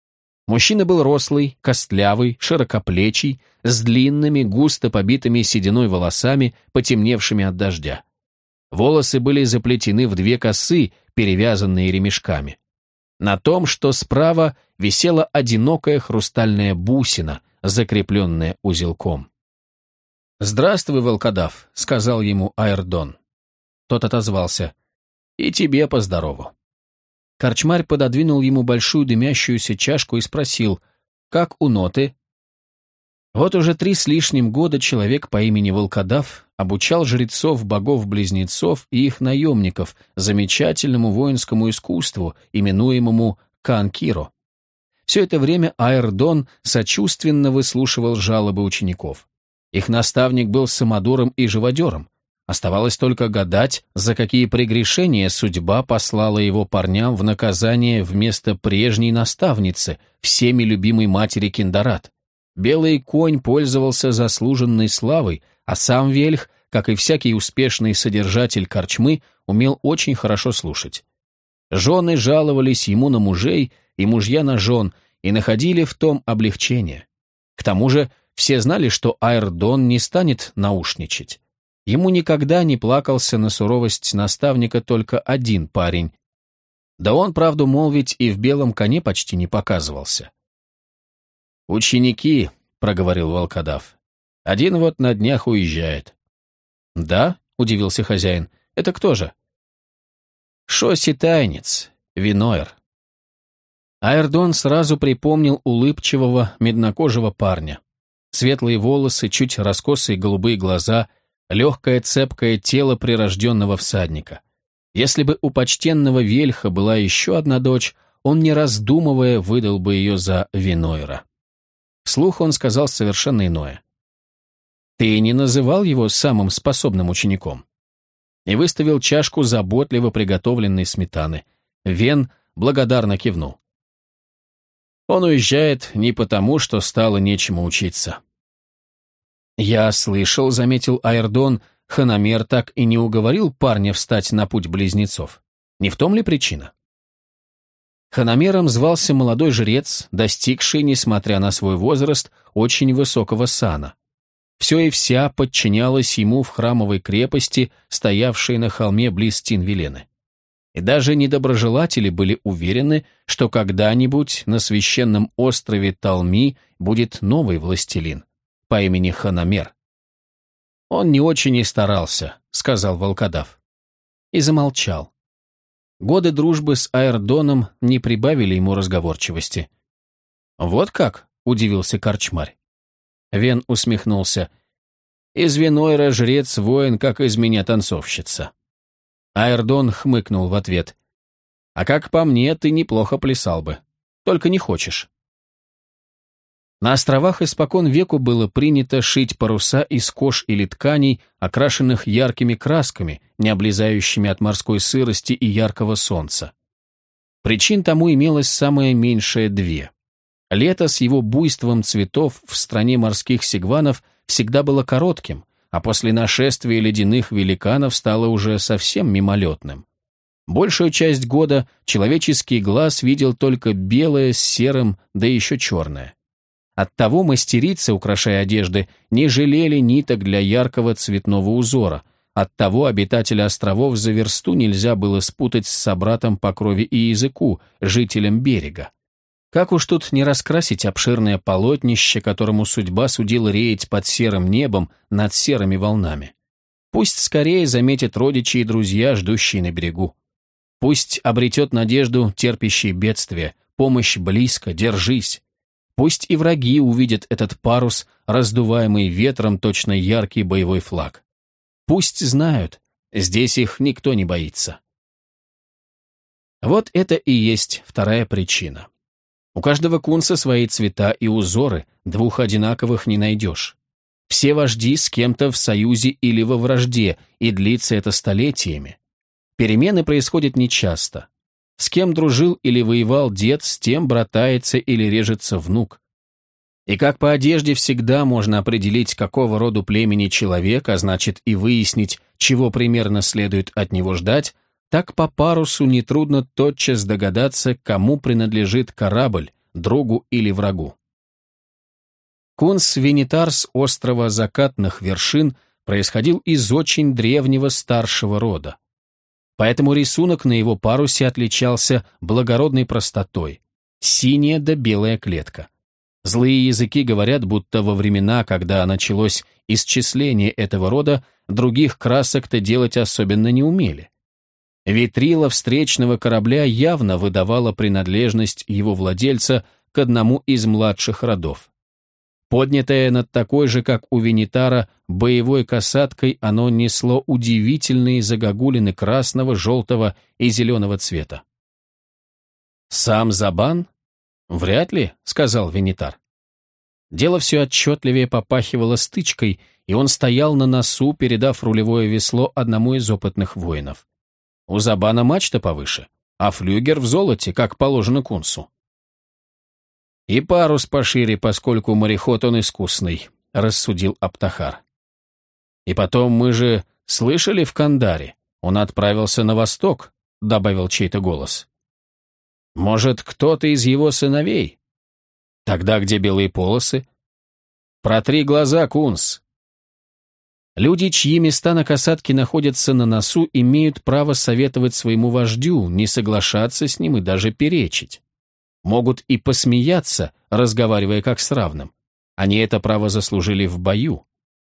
S1: Мужчина был рослый, костлявый, широкоплечий, с длинными, густо побитыми сединой волосами, потемневшими от дождя. Волосы были заплетены в две косы, перевязанные ремешками. На том, что справа, висела одинокая хрустальная бусина, закрепленная узелком. «Здравствуй, волкодав», — сказал ему Аэрдон. Тот отозвался: «И тебе поздорову». Корчмарь пододвинул ему большую дымящуюся чашку и спросил: «Как у ноты?» Вот уже три с лишним года человек по имени Волкодав обучал жрецов богов-близнецов и их наемников замечательному воинскому искусству, именуемому Канкиро. Все это время Аэрдон сочувственно выслушивал жалобы учеников. Их наставник был самодуром и живодером. Оставалось только гадать, за какие прегрешения судьба послала его парням в наказание вместо прежней наставницы, всеми любимой матери Киндарат. Белый конь пользовался заслуженной славой, а сам Вельх, как и всякий успешный содержатель корчмы, умел очень хорошо слушать. Жены жаловались ему на мужей, и мужья на жен, и находили в том облегчение. К тому же все знали, что Аэрдон не станет наушничать. Ему никогда не плакался на суровость наставника только один парень. Да он, правду молвить, и в белом коне почти не показывался. «Ученики», — проговорил волкодав, — «один вот на днях уезжает». «Да?» — удивился хозяин. «Это кто же?» «Шоси-тайнец, Виноэр». Аэрдон сразу припомнил улыбчивого, меднокожего парня. Светлые волосы, чуть раскосые голубые глаза, легкое цепкое тело прирожденного всадника. Если бы у почтенного Вельха была еще одна дочь, он, не раздумывая, выдал бы ее за Виноэра. Вслух он сказал совершенно иное. «Ты не называл его самым способным учеником?» И выставил чашку заботливо приготовленной сметаны. Вен благодарно кивнул. «Он уезжает не потому, что стало нечему учиться». «Я слышал», — заметил Аэрдон, — «Ханамер так и не уговорил парня встать на путь близнецов. Не в том ли причина?» Ханамером звался молодой жрец, достигший, несмотря на свой возраст, очень высокого сана. Все и вся подчинялось ему в храмовой крепости, стоявшей на холме близ Тинвилены. И даже недоброжелатели были уверены, что когда-нибудь на священном острове Талми будет новый властелин по имени Ханамер. «Он не очень и старался», — сказал волкодав. И замолчал. Годы дружбы с Аэрдоном не прибавили ему разговорчивости. «Вот как?» — удивился корчмарь. Вен усмехнулся. «Из Виноэра жрец-воин, как из меня танцовщица». Аэрдон хмыкнул в ответ. «А как по мне, ты неплохо плясал бы. Только не хочешь». На островах испокон веку было принято шить паруса из кож или тканей, окрашенных яркими красками, не облезающими от морской сырости и яркого солнца. Причин тому имелось самое меньшее две. Лето с его буйством цветов в стране морских сигванов всегда было коротким, а после нашествия ледяных великанов стало уже совсем мимолетным. Большую часть года человеческий глаз видел только белое с серым, да еще черное. Оттого мастерицы, украшая одежды, не жалели ниток для яркого цветного узора. Оттого обитателя островов за версту нельзя было спутать с собратом по крови и языку, жителем берега. Как уж тут не раскрасить обширное полотнище, которому судьба судила реять под серым небом над серыми волнами? Пусть скорее заметят родичи и друзья, ждущие на берегу. Пусть обретет надежду терпящий бедствие, помощь близко, держись. Пусть и враги увидят этот парус, раздуваемый ветром, точно яркий боевой флаг. Пусть знают, здесь их никто не боится. Вот это и есть вторая причина. У каждого кунса свои цвета и узоры, двух одинаковых не найдешь. Все вожди с кем-то в союзе или во вражде, и длится это столетиями. Перемены происходят нечасто. С кем дружил или воевал дед, с тем братается или режется внук. И как по одежде всегда можно определить, какого роду племени человек, а значит и выяснить, чего примерно следует от него ждать, так по парусу нетрудно тотчас догадаться, кому принадлежит корабль, другу или врагу. Кунс Венитар с острова Закатных Вершин происходил из очень древнего старшего рода. Поэтому рисунок на его парусе отличался благородной простотой, синяя да белая клетка. Злые языки говорят, будто во времена, когда началось исчисление этого рода, других красок-то делать особенно не умели. Витрила встречного корабля явно выдавала принадлежность его владельца к одному из младших родов. Поднятое над такой же, как у Венитара, боевой касаткой, оно несло удивительные загогулины красного, желтого и зеленого цвета. «Сам Забан? Вряд ли», — сказал Венитар. Дело все отчетливее попахивало стычкой, и он стоял на носу, передав рулевое весло одному из опытных воинов. У Забана мачта повыше, а флюгер в золоте, как положено кунсу. «И парус пошире, поскольку мореход он искусный», — рассудил Аптахар. «И потом мы же слышали в Кандаре, он отправился на восток», — добавил чей-то голос. «Может, кто-то из его сыновей? Тогда где белые полосы? Протри глаза, Кунс». Люди, чьи места на касатке находятся на носу, имеют право советовать своему вождю, не соглашаться с ним и даже перечить. Могут и посмеяться, разговаривая как с равным. Они это право заслужили в бою.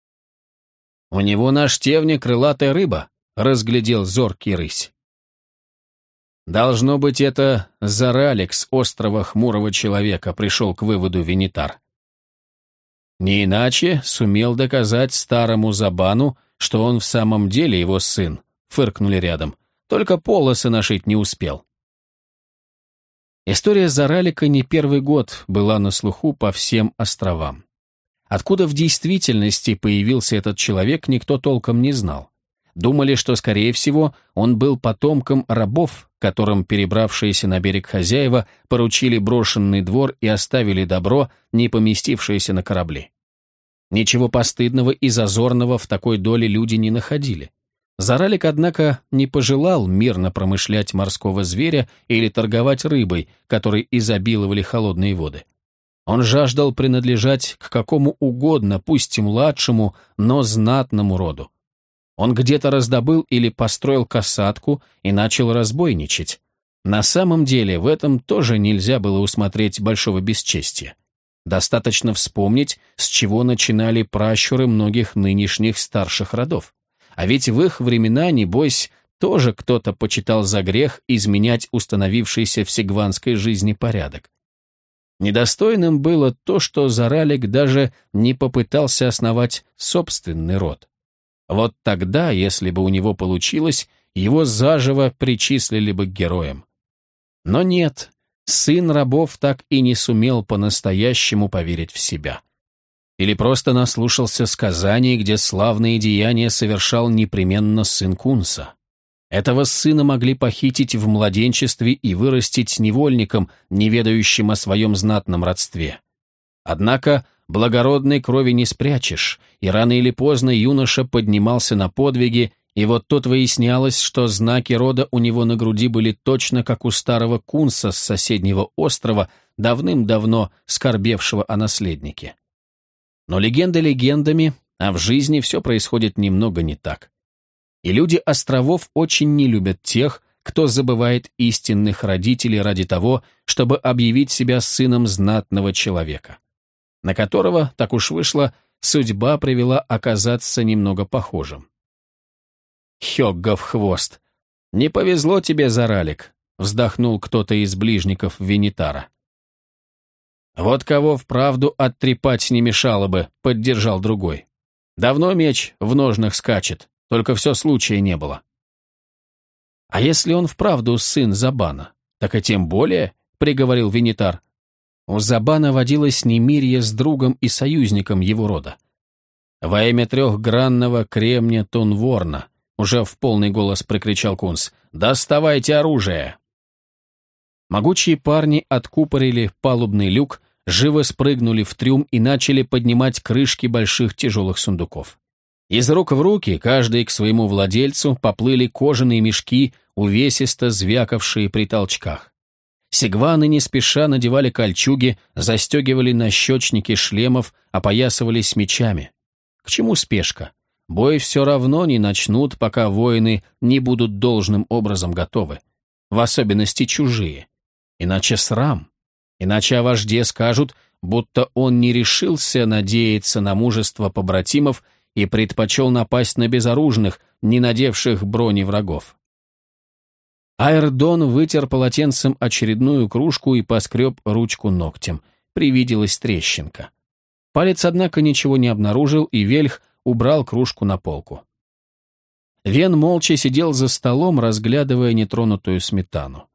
S1: «У него на штевне крылатая рыба», — разглядел зоркий рысь. «Должно быть, это Заралик с острова Хмурого Человека», — пришел к выводу Венитар. Не иначе сумел доказать старому Забану, что он в самом деле его сын, — фыркнули рядом, только полосы нашить не успел. История Заралика не первый год была на слуху по всем островам. Откуда в действительности появился этот человек, никто толком не знал. Думали, что, скорее всего, он был потомком рабов, которым перебравшиеся на берег хозяева поручили брошенный двор и оставили добро, не поместившееся на корабли. Ничего постыдного и зазорного в такой доле люди не находили. Заралик, однако, не пожелал мирно промышлять морского зверя или торговать рыбой, которой изобиловали холодные воды. Он жаждал принадлежать к какому угодно, пусть и младшему, но знатному роду. Он где-то раздобыл или построил касатку и начал разбойничать. На самом деле в этом тоже нельзя было усмотреть большого бесчестия. Достаточно вспомнить, с чего начинали пращуры многих нынешних старших родов. А ведь в их времена, небось, тоже кто-то почитал за грех изменять установившийся в сигванской жизни порядок. Недостойным было то, что Заралик даже не попытался основать собственный род. Вот тогда, если бы у него получилось, его заживо причислили бы к героям. Но нет, сын рабов так и не сумел по-настоящему поверить в себя. Или просто наслушался сказаний, где славные деяния совершал непременно сын Кунса. Этого сына могли похитить в младенчестве и вырастить невольником, не ведающим о своем знатном родстве. Однако благородной крови не спрячешь, и рано или поздно юноша поднимался на подвиги, и вот тут выяснялось, что знаки рода у него на груди были точно как у старого Кунса с соседнего острова, давным-давно скорбевшего о наследнике. Но легенды легендами, а в жизни все происходит немного не так. И люди островов очень не любят тех, кто забывает истинных родителей ради того, чтобы объявить себя сыном знатного человека, на которого, так уж вышло, судьба привела оказаться немного похожим. Хёггов хвост. Не повезло тебе, Заралик, вздохнул кто-то из ближников Венитара. Вот кого вправду оттрепать не мешало бы, поддержал другой. Давно меч в ножнах скачет, только все случая не было. А если он вправду сын Забана, так и тем более, приговорил Венитар. У Забана водилось немирье с другом и союзником его рода. Во имя трехгранного кремня Тунворна, уже в полный голос прикричал Кунс, «Доставайте оружие!» Могучие парни откупорили палубный люк, живо спрыгнули в трюм и начали поднимать крышки больших тяжелых сундуков. Из рук в руки, каждый к своему владельцу, поплыли кожаные мешки, увесисто звякавшие при толчках. Сигваны не спеша надевали кольчуги, застегивали нащечники шлемов, опоясывались мечами. К чему спешка? Бой все равно не начнут, пока воины не будут должным образом готовы. В особенности чужие. Иначе срам. Иначе о вожде скажут, будто он не решился надеяться на мужество побратимов и предпочел напасть на безоружных, не надевших брони врагов. Аэрдон вытер полотенцем очередную кружку и поскреб ручку ногтем. Привиделась трещинка. Палец, однако, ничего не обнаружил, и Вельх убрал кружку на полку. Вен молча сидел за столом, разглядывая нетронутую сметану.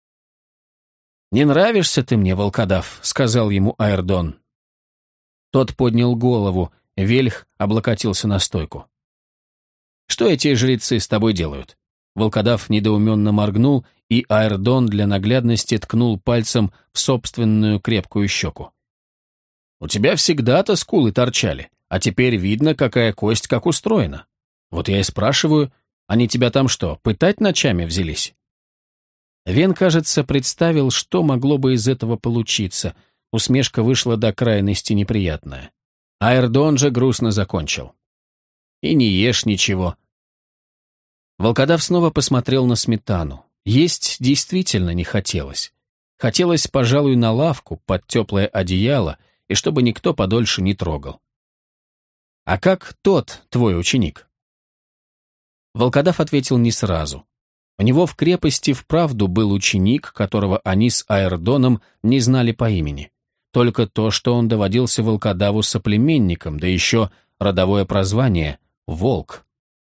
S1: «Не нравишься ты мне, волкодав», — сказал ему Аэрдон. Тот поднял голову, Вельх облокотился на стойку. «Что эти жрецы с тобой делают?» Волкодав недоуменно моргнул, и Аэрдон для наглядности ткнул пальцем в собственную крепкую щеку. «У тебя всегда-то скулы торчали, а теперь видно, какая кость как устроена. Вот я и спрашиваю, они тебя там что, пытать ночами взялись?» Вен, кажется, представил, что могло бы из этого получиться. Усмешка вышла до крайности неприятная. Аэрдон же грустно закончил. «И не ешь ничего». Волкодав снова посмотрел на сметану. Есть действительно не хотелось. Хотелось, пожалуй, на лавку под теплое одеяло, и чтобы никто подольше не трогал. «А как тот твой ученик?» Волкодав ответил не сразу. У него в крепости вправду был ученик, которого они с Аэрдоном не знали по имени. Только то, что он доводился волкодаву соплеменником, да еще родовое прозвание — Волк.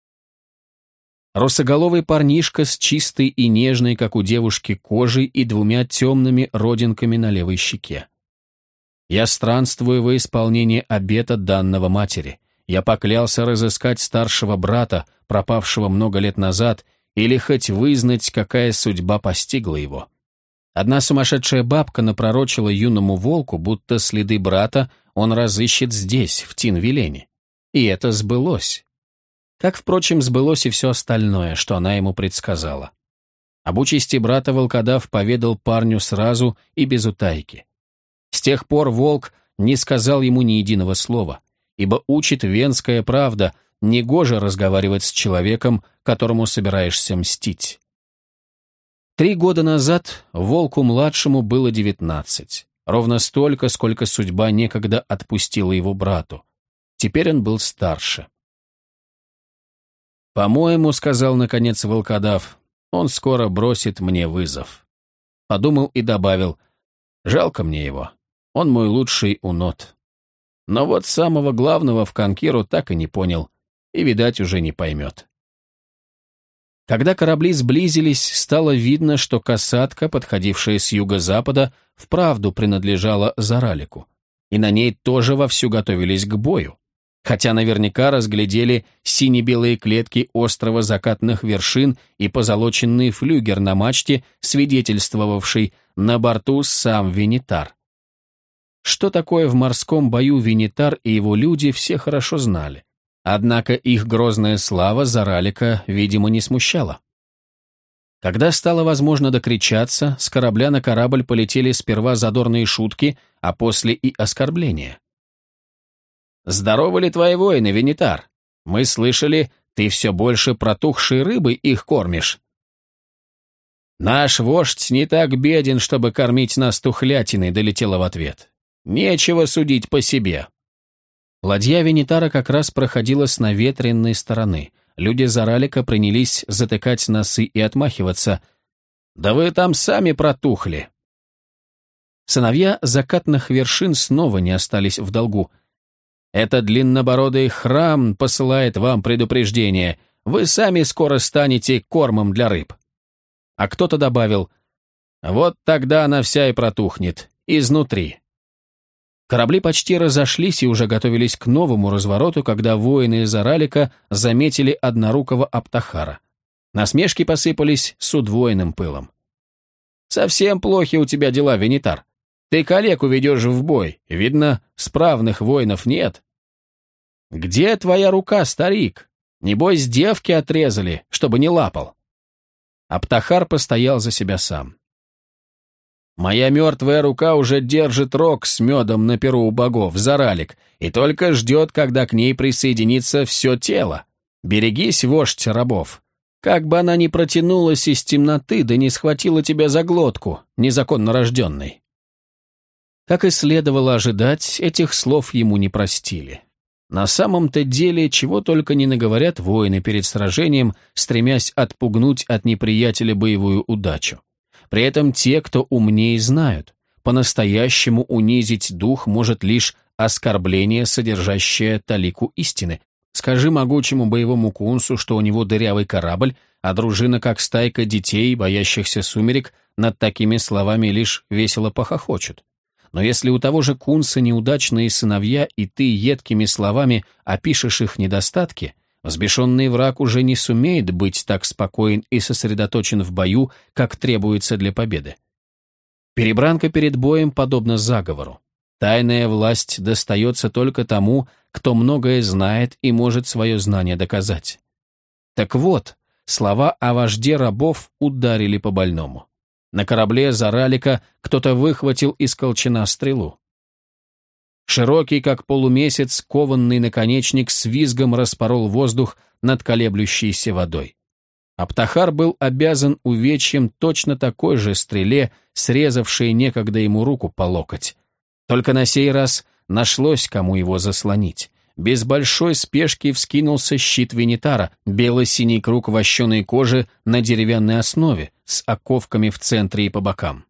S1: Русоголовый парнишка с чистой и нежной, как у девушки, кожей и двумя темными родинками на левой щеке. «Я странствую во исполнение обета данного матери. Я поклялся разыскать старшего брата, пропавшего много лет назад, или хоть вызнать, какая судьба постигла его. Одна сумасшедшая бабка напророчила юному волку, будто следы брата он разыщет здесь, в Тин-Вилене. И это сбылось. Как, впрочем, сбылось и все остальное, что она ему предсказала. Об участи брата волкодав поведал парню сразу и без утайки. С тех пор волк не сказал ему ни единого слова, ибо учит венская правда, негоже разговаривать с человеком, которому собираешься мстить. Три года назад волку-младшему было девятнадцать, ровно столько, сколько судьба некогда отпустила его брату. Теперь он был старше. «По-моему, — сказал наконец волкодав, — он скоро бросит мне вызов». Подумал и добавил: «Жалко мне его, он мой лучший унот. Но вот самого главного в Конкиру так и не понял, и, видать, уже не поймет». Когда корабли сблизились, стало видно, что касатка, подходившая с юго-запада, вправду принадлежала Заралику, и на ней тоже вовсю готовились к бою, хотя наверняка разглядели сине-белые клетки острова закатных вершин и позолоченный флюгер на мачте, свидетельствовавший на борту сам Венитар. Что такое в морском бою Венитар и его люди, все хорошо знали. Однако их грозная слава Заралика, видимо, не смущала. Когда стало возможно докричаться, с корабля на корабль полетели сперва задорные шутки, а после и оскорбления. «Здоровы ли твои воины, Венитар? Мы слышали, ты все больше протухшей рыбы их кормишь». «Наш вождь не так беден, чтобы кормить нас тухлятиной», — долетело в ответ. «Нечего судить по себе». Ладья Венитара как раз проходила с наветренной стороны. Люди Заралика принялись затыкать носы и отмахиваться. «Да вы там сами протухли!» Сыновья закатных вершин снова не остались в долгу. «Это длиннобородый храм посылает вам предупреждение. Вы сами скоро станете кормом для рыб». А кто-то добавил: «Вот тогда она вся и протухнет, изнутри». Корабли почти разошлись и уже готовились к новому развороту, когда воины из Аралика заметили однорукого Аптахара. Насмешки посыпались с удвоенным пылом. «Совсем плохи у тебя дела, Венитар. Ты калеку ведешь в бой, видно, справных воинов нет». «Где твоя рука, старик? Небось, девки отрезали, чтобы не лапал». Аптахар постоял за себя сам. Моя мертвая рука уже держит рог с медом на перу у богов, Заралик, и только ждет, когда к ней присоединится все тело. Берегись, вождь рабов. Как бы она ни протянулась из темноты, да не схватила тебя за глотку, незаконно рожденный». Как и следовало ожидать, этих слов ему не простили. На самом-то деле, чего только не наговорят воины перед сражением, стремясь отпугнуть от неприятеля боевую удачу. При этом те, кто умнее, знают, по-настоящему унизить дух может лишь оскорбление, содержащее талику истины. Скажи могучему боевому кунсу, что у него дырявый корабль, а дружина, как стайка детей, боящихся сумерек, над такими словами лишь весело похохочут. Но если у того же кунса неудачные сыновья, и ты едкими словами опишешь их недостатки, взбешенный враг уже не сумеет быть так спокоен и сосредоточен в бою, как требуется для победы. Перебранка перед боем подобна заговору. Тайная власть достается только тому, кто многое знает и может свое знание доказать. Так вот, слова о вожде рабов ударили по больному. На корабле Заралика кто-то выхватил из колчана стрелу. Широкий, как полумесяц, кованный наконечник с визгом распорол воздух над колеблющейся водой. Аптахар был обязан увечьем точно такой же стреле, срезавшей некогда ему руку по локоть. Только на сей раз нашлось, кому его заслонить. Без большой спешки вскинулся щит Венитара, бело-синий круг вощеной кожи на деревянной основе, с оковками в центре и по бокам.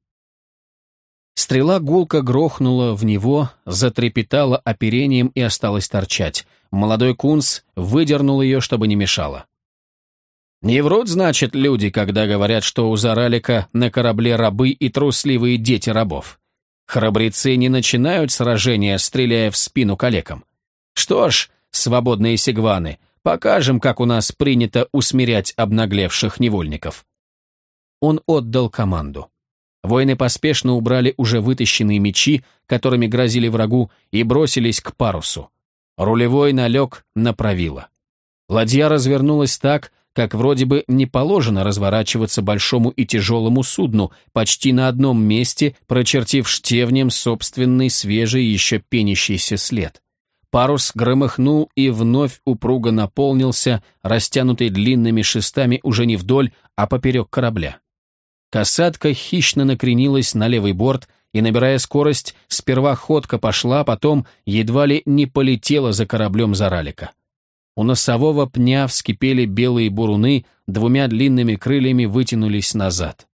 S1: Стрела гулко грохнула в него, затрепетала оперением и осталась торчать. Молодой кунс выдернул ее, чтобы не мешало. Не врут, значит, люди, когда говорят, что у Заралика на корабле рабы и трусливые дети рабов. Храбрецы не начинают сражения, стреляя в спину калекам. Что ж, свободные сигваны, покажем, как у нас принято усмирять обнаглевших невольников. Он отдал команду. Воины поспешно убрали уже вытащенные мечи, которыми грозили врагу, и бросились к парусу. Рулевой налег на правило. Ладья развернулась так, как вроде бы не положено разворачиваться большому и тяжелому судну, почти на одном месте прочертив штевнем собственный свежий еще пенящийся след. Парус громыхнул и вновь упруго наполнился, растянутый длинными шестами уже не вдоль, а поперек корабля. Касатка хищно накренилась на левый борт и, набирая скорость, сперва ходко пошла, потом едва ли не полетела за кораблем Заралика. У носового пня вскипели белые буруны, двумя длинными крыльями вытянулись назад.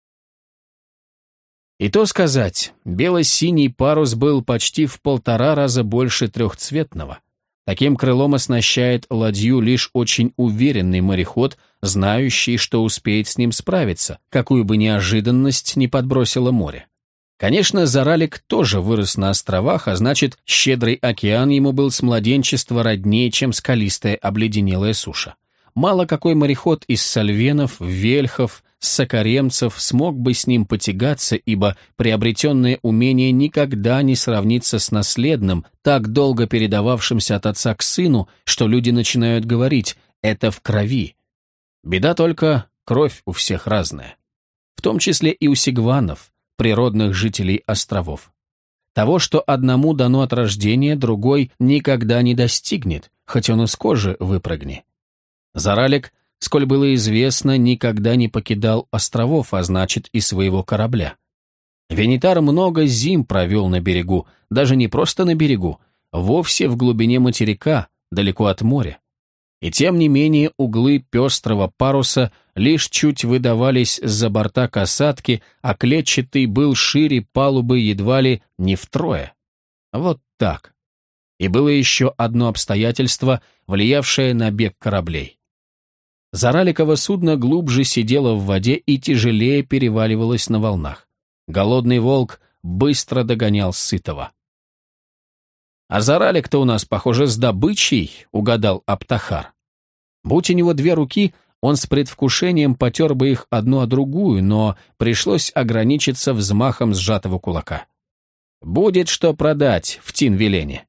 S1: И то сказать, бело-синий парус был почти в полтора раза больше трехцветного. Таким крылом оснащает ладью лишь очень уверенный мореход, знающий, что успеет с ним справиться, какую бы неожиданность ни подбросило море. Конечно, Заралик тоже вырос на островах, а значит, щедрый океан ему был с младенчества роднее, чем скалистая обледенелая суша. Мало какой мореход из сальвенов, вельхов, сокаремцев смог бы с ним потягаться, ибо приобретенное умение никогда не сравнится с наследным, так долго передававшимся от отца к сыну, что люди начинают говорить «это в крови». Беда только, кровь у всех разная. В том числе и у сигванов, природных жителей островов. Того, что одному дано от рождения, другой никогда не достигнет, хоть он из кожи выпрыгни. Заралик, сколь было известно, никогда не покидал островов, а значит и своего корабля. Венитар много зим провел на берегу, даже не просто на берегу, вовсе в глубине материка, далеко от моря. И тем не менее углы пестрого паруса лишь чуть выдавались за борта касатки, а клетчатый был шире палубы едва ли не втрое. Вот так. И было еще одно обстоятельство, влиявшее на бег кораблей. Зараликово судно глубже сидело в воде и тяжелее переваливалось на волнах. Голодный волк быстро догонял сытого. «А Заралик-то у нас, похоже, с добычей», — угадал Аптахар. Будь у него две руки, он с предвкушением потер бы их одну о другую, но пришлось ограничиться взмахом сжатого кулака. «Будет что продать в Тин-Велене».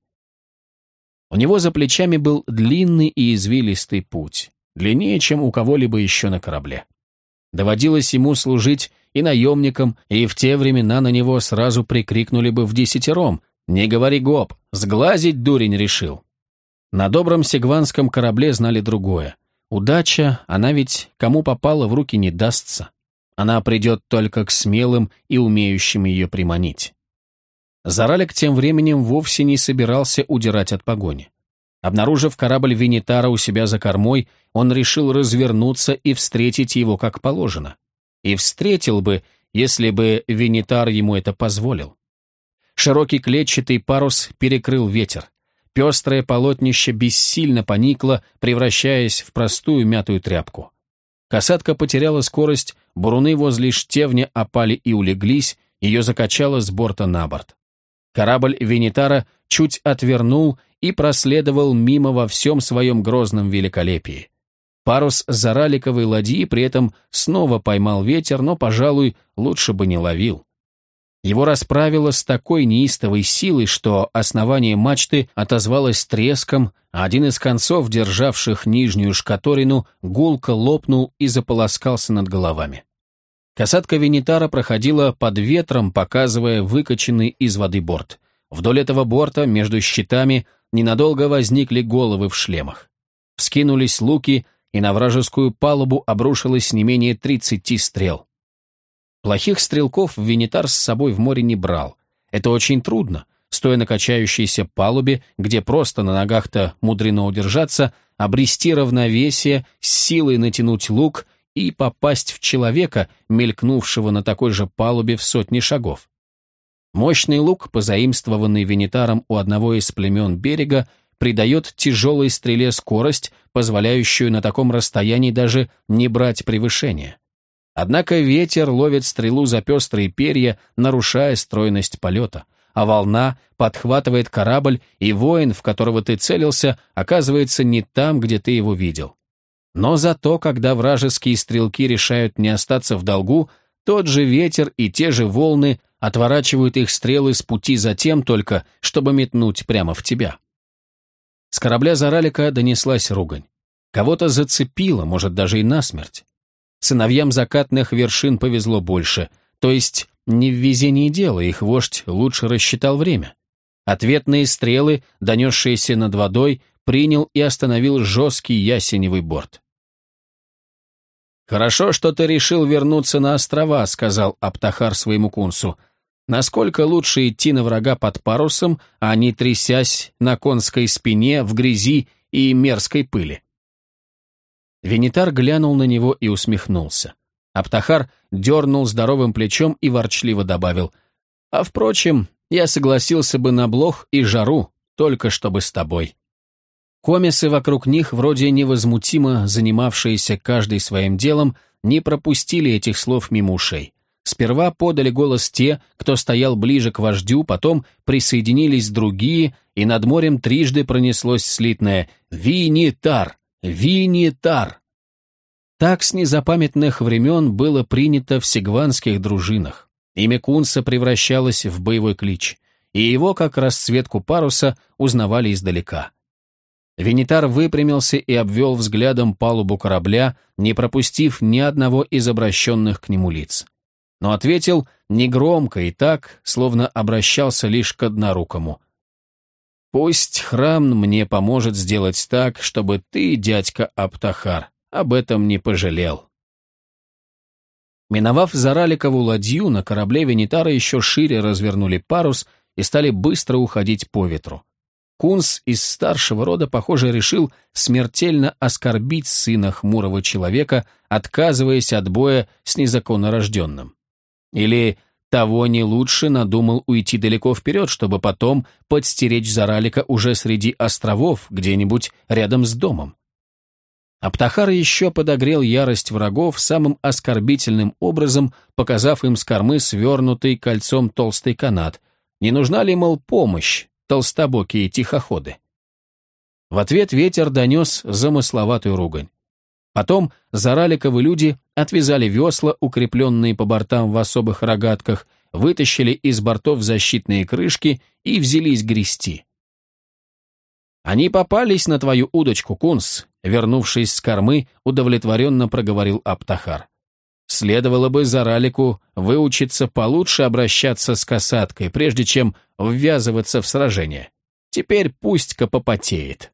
S1: У него за плечами был длинный и извилистый путь, длиннее, чем у кого-либо еще на корабле. Доводилось ему служить и наемникам, и в те времена на него сразу прикрикнули бы в десятером: «Не говори гоп, сглазить дурень решил». На добром сигванском корабле знали другое. Удача, она ведь кому попало в руки не дастся. Она придет только к смелым и умеющим ее приманить. Заралик тем временем вовсе не собирался удирать от погони. Обнаружив корабль Венитара у себя за кормой, он решил развернуться и встретить его как положено. И встретил бы, если бы Венитар ему это позволил. Широкий клетчатый парус перекрыл ветер. Пестрое полотнище бессильно поникло, превращаясь в простую мятую тряпку. Касатка потеряла скорость, буруны возле штевня опали и улеглись, ее закачало с борта на борт. Корабль Венитара чуть отвернул и проследовал мимо во всем своем грозном великолепии. Парус зараликовой ладьи при этом снова поймал ветер, но, пожалуй, лучше бы не ловил. Его расправило с такой неистовой силой, что основание мачты отозвалось треском, а один из концов, державших нижнюю шкаторину, гулко лопнул и заполоскался над головами. Касатка Венитара проходила под ветром, показывая выкачанный из воды борт. Вдоль этого борта, между щитами, ненадолго возникли головы в шлемах. Вскинулись луки, и на вражескую палубу обрушилось не менее тридцати стрел. Плохих стрелков Венитар с собой в море не брал. Это очень трудно, стоя на качающейся палубе, где просто на ногах-то мудрено удержаться, обрести равновесие, с силой натянуть лук и попасть в человека, мелькнувшего на такой же палубе в сотни шагов. Мощный лук, позаимствованный Венитаром у одного из племен берега, придает тяжелой стреле скорость, позволяющую на таком расстоянии даже не брать превышения. Однако ветер ловит стрелу за пестрые перья, нарушая стройность полета, а волна подхватывает корабль, и воин, в которого ты целился, оказывается не там, где ты его видел. Но зато, когда вражеские стрелки решают не остаться в долгу, тот же ветер и те же волны отворачивают их стрелы с пути затем только, чтобы метнуть прямо в тебя. С корабля Заралика донеслась ругань. Кого-то зацепило, может, даже и насмерть. Сыновьям закатных вершин повезло больше, то есть не в везении дело, их вождь лучше рассчитал время. Ответные стрелы, донесшиеся над водой, принял и остановил жесткий ясеневый борт. «Хорошо, что ты решил вернуться на острова», — сказал Аптахар своему кунсу. «Насколько лучше идти на врага под парусом, а не трясясь на конской спине в грязи и мерзкой пыли?» Венитар глянул на него и усмехнулся. Аптахар дернул здоровым плечом и ворчливо добавил: «А впрочем, я согласился бы на блох и жару, только чтобы с тобой». Комисы вокруг них, вроде невозмутимо занимавшиеся каждый своим делом, не пропустили этих слов мимо ушей. Сперва подали голос те, кто стоял ближе к вождю, потом присоединились другие, и над морем трижды пронеслось слитное «Винитар! Винитар!». Так с незапамятных времен было принято в сигванских дружинах. Имя кунса превращалось в боевой клич, и его, как расцветку паруса, узнавали издалека. Венитар выпрямился и обвел взглядом палубу корабля, не пропустив ни одного из обращенных к нему лиц. Но ответил негромко и так, словно обращался лишь к однорукому. «Пусть храм мне поможет сделать так, чтобы ты, дядька Аптахар, об этом не пожалел». Миновав Зараликову ладью, на корабле Венитара еще шире развернули парус и стали быстро уходить по ветру. Кунс из старшего рода, похоже, решил смертельно оскорбить сына хмурого человека, отказываясь от боя с незаконно рожденным. Или того не лучше надумал уйти далеко вперед, чтобы потом подстеречь Заралика уже среди островов, где-нибудь рядом с домом. Аптахар еще подогрел ярость врагов самым оскорбительным образом, показав им с кормы свернутый кольцом толстый канат. Не нужна ли, мол, помощь, толстобокие тихоходы? В ответ ветер донес замысловатую ругань. Потом Зараликовы люди отвязали весла, укрепленные по бортам в особых рогатках, вытащили из бортов защитные крышки и взялись грести. «Они попались на твою удочку, кунс», — вернувшись с кормы, удовлетворенно проговорил Аптахар. Следовало бы Заралику выучиться получше обращаться с касаткой, прежде чем ввязываться в сражение. Теперь пусть-ка попотеет.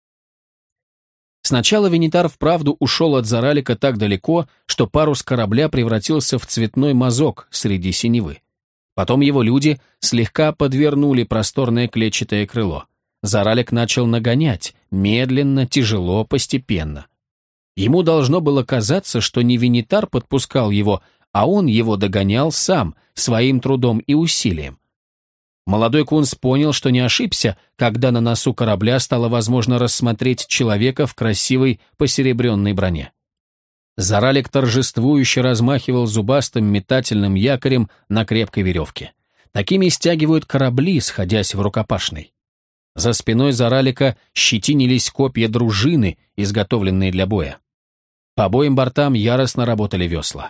S1: Сначала Венитар вправду ушел от Заралика так далеко, что парус корабля превратился в цветной мазок среди синевы. Потом его люди слегка подвернули просторное клетчатое крыло. Заралик начал нагонять, медленно, тяжело, постепенно. Ему должно было казаться, что не Венитар подпускал его, а он его догонял сам, своим трудом и усилием. Молодой Кунс понял, что не ошибся, когда на носу корабля стало возможно рассмотреть человека в красивой посеребренной броне. Заралик торжествующе размахивал зубастым метательным якорем на крепкой веревке. Такими стягивают корабли, сходясь в рукопашной. За спиной Заралика щетинились копья дружины, изготовленные для боя. По обоим бортам яростно работали весла.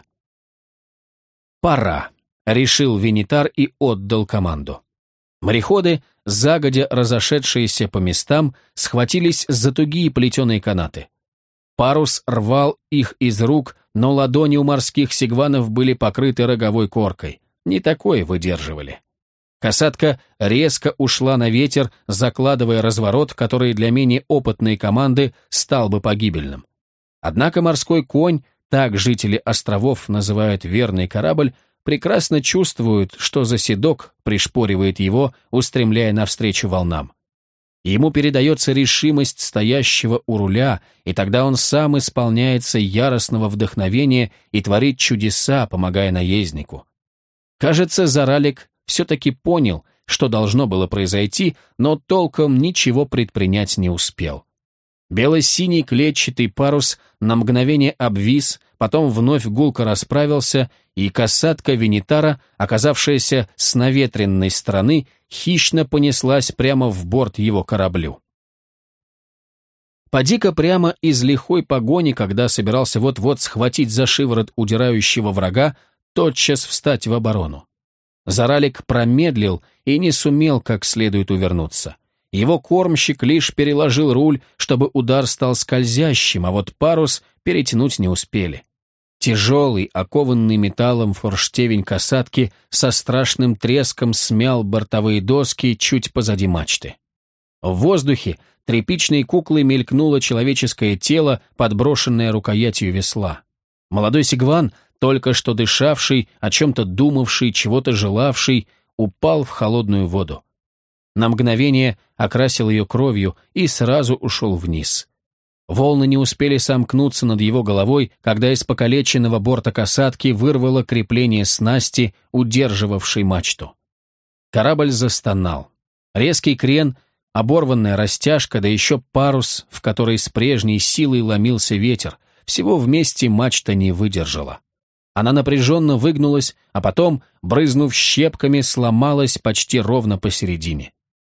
S1: «Пора», — решил Венитар и отдал команду. Мореходы, загодя разошедшиеся по местам, схватились за тугие плетеные канаты. Парус рвал их из рук, но ладони у морских сигванов были покрыты роговой коркой. Не такое выдерживали. Касатка резко ушла на ветер, закладывая разворот, который для менее опытной команды стал бы погибельным. Однако морской конь, так жители островов называют верный корабль, прекрасно чувствует, что заседок пришпоривает его, устремляя навстречу волнам. Ему передается решимость стоящего у руля, и тогда он сам исполняется яростного вдохновения и творит чудеса, помогая наезднику. Кажется, Заралик все-таки понял, что должно было произойти, но толком ничего предпринять не успел. Бело-синий клетчатый парус на мгновение обвис, потом вновь гулко расправился, и касатка Венитара, оказавшаяся с наветренной стороны, хищно понеслась прямо в борт его кораблю. Поди-ка прямо из лихой погони, когда собирался вот-вот схватить за шиворот удирающего врага, тотчас встать в оборону. Заралик промедлил и не сумел как следует увернуться. Его кормщик лишь переложил руль, чтобы удар стал скользящим, а вот парус перетянуть не успели. Тяжелый, окованный металлом форштевень касатки со страшным треском смял бортовые доски чуть позади мачты. В воздухе тряпичной куклой мелькнуло человеческое тело, подброшенное рукоятью весла. Молодой сигван, только что дышавший, о чем-то думавший, чего-то желавший, упал в холодную воду. На мгновение окрасил ее кровью и сразу ушел вниз. Волны не успели сомкнуться над его головой, когда из покалеченного борта касатки вырвало крепление снасти, удерживавшей мачту. Корабль застонал. Резкий крен, оборванная растяжка, да еще парус, в который с прежней силой ломился ветер, всего вместе мачта не выдержала. Она напряженно выгнулась, а потом, брызнув щепками, сломалась почти ровно посередине.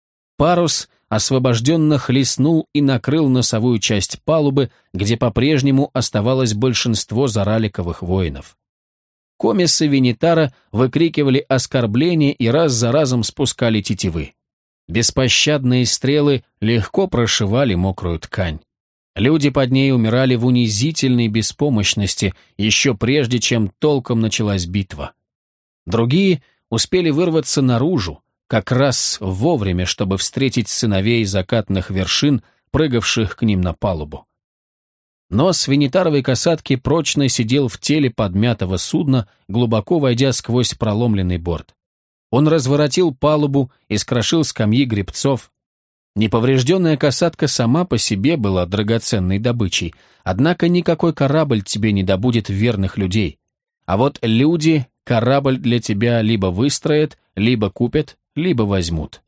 S1: Парус освобожденно хлестнул и накрыл носовую часть палубы, где по-прежнему оставалось большинство зараликовых воинов. Комиссы Венитара выкрикивали оскорбления и раз за разом спускали тетивы. Беспощадные стрелы легко прошивали мокрую ткань. Люди под ней умирали в унизительной беспомощности, еще прежде, чем толком началась битва. Другие успели вырваться наружу, как раз вовремя, чтобы встретить сыновей закатных вершин, прыгавших к ним на палубу. Нос Венитаровой касатки прочно сидел в теле подмятого судна, глубоко войдя сквозь проломленный борт. Он разворотил палубу и скрошил скамьи гребцов. Неповрежденная касатка сама по себе была драгоценной добычей, однако никакой корабль тебе не добудет верных людей. А вот люди корабль для тебя либо выстроят, либо купят, либо возьмут.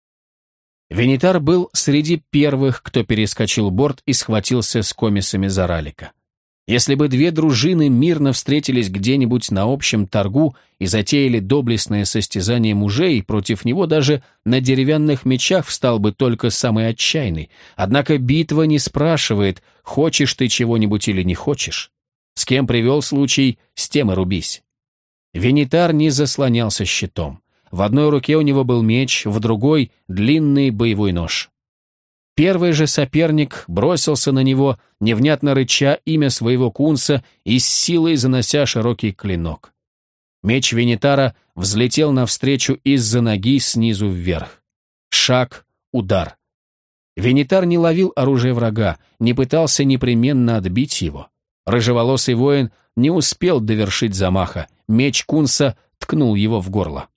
S1: Венитар был среди первых, кто перескочил борт и схватился с комиссами Заралика. Если бы две дружины мирно встретились где-нибудь на общем торгу и затеяли доблестное состязание мужей, против него даже на деревянных мечах встал бы только самый отчаянный. Однако битва не спрашивает, хочешь ты чего-нибудь или не хочешь. С кем привел случай, с тем и рубись. Венитар не заслонялся щитом. В одной руке у него был меч, в другой — длинный боевой нож. Первый же соперник бросился на него, невнятно рыча имя своего кунса и с силой занося широкий клинок. Меч Венитара взлетел навстречу из-за ноги снизу вверх. Шаг, удар. Венитар не ловил оружие врага, не пытался непременно отбить его. Рыжеволосый воин не успел довершить замаха, меч кунса ткнул его в горло.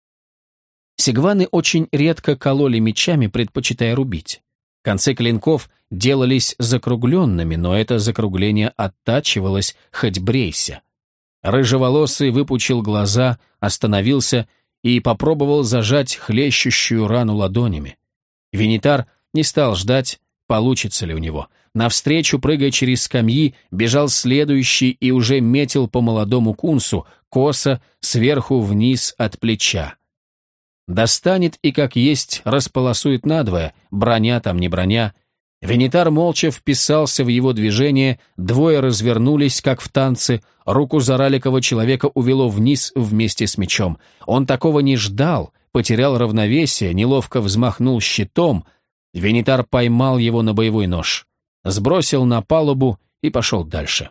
S1: Сигваны очень редко кололи мечами, предпочитая рубить. Концы клинков делались закругленными, но это закругление оттачивалось, хоть брейся. Рыжеволосый выпучил глаза, остановился и попробовал зажать хлещущую рану ладонями. Венитар не стал ждать, получится ли у него. Навстречу, прыгая через скамьи, бежал следующий и уже метил по молодому кунсу, косо, сверху вниз от плеча. Достанет и, как есть, располосует надвое, броня там не броня. Венитар молча вписался в его движение, двое развернулись, как в танце, руку Зараликова человека увело вниз вместе с мечом. Он такого не ждал, потерял равновесие, неловко взмахнул щитом. Венитар поймал его на боевой нож, сбросил на палубу и пошел дальше.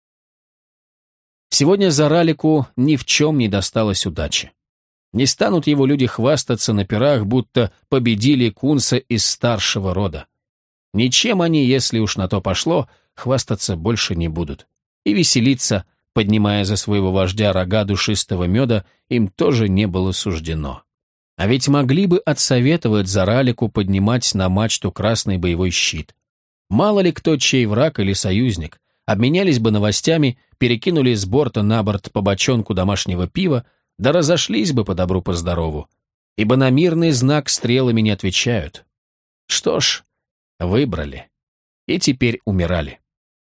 S1: Сегодня Заралику ни в чем не досталось удачи. Не станут его люди хвастаться на пирах, будто победили кунса из старшего рода. Ничем они, если уж на то пошло, хвастаться больше не будут. И веселиться, поднимая за своего вождя рога душистого меда, им тоже не было суждено. А ведь могли бы отсоветовать Заралику поднимать на мачту красный боевой щит. Мало ли кто чей враг или союзник, обменялись бы новостями, перекинули с борта на борт по бочонку домашнего пива, да разошлись бы по добру по здорову, ибо на мирный знак стрелами не отвечают. Что ж, выбрали. И теперь умирали.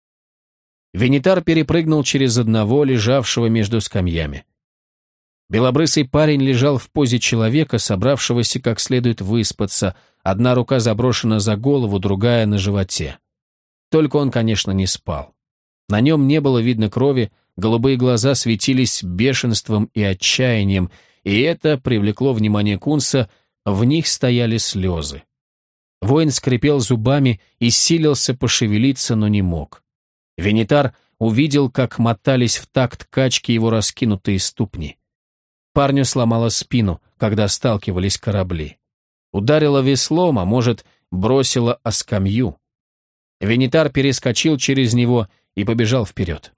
S1: Венитар перепрыгнул через одного, лежавшего между скамьями. Белобрысый парень лежал в позе человека, собравшегося как следует выспаться, одна рука заброшена за голову, другая на животе. Только он, конечно, не спал. На нем не было видно крови, голубые глаза светились бешенством и отчаянием, и это привлекло внимание кунса, в них стояли слезы. Воин скрипел зубами и силился пошевелиться, но не мог. Венитар увидел, как мотались в такт качки его раскинутые ступни. Парню сломало спину, когда сталкивались корабли. Ударило веслом, а может, бросило о скамью. Венитар перескочил через него и побежал вперед.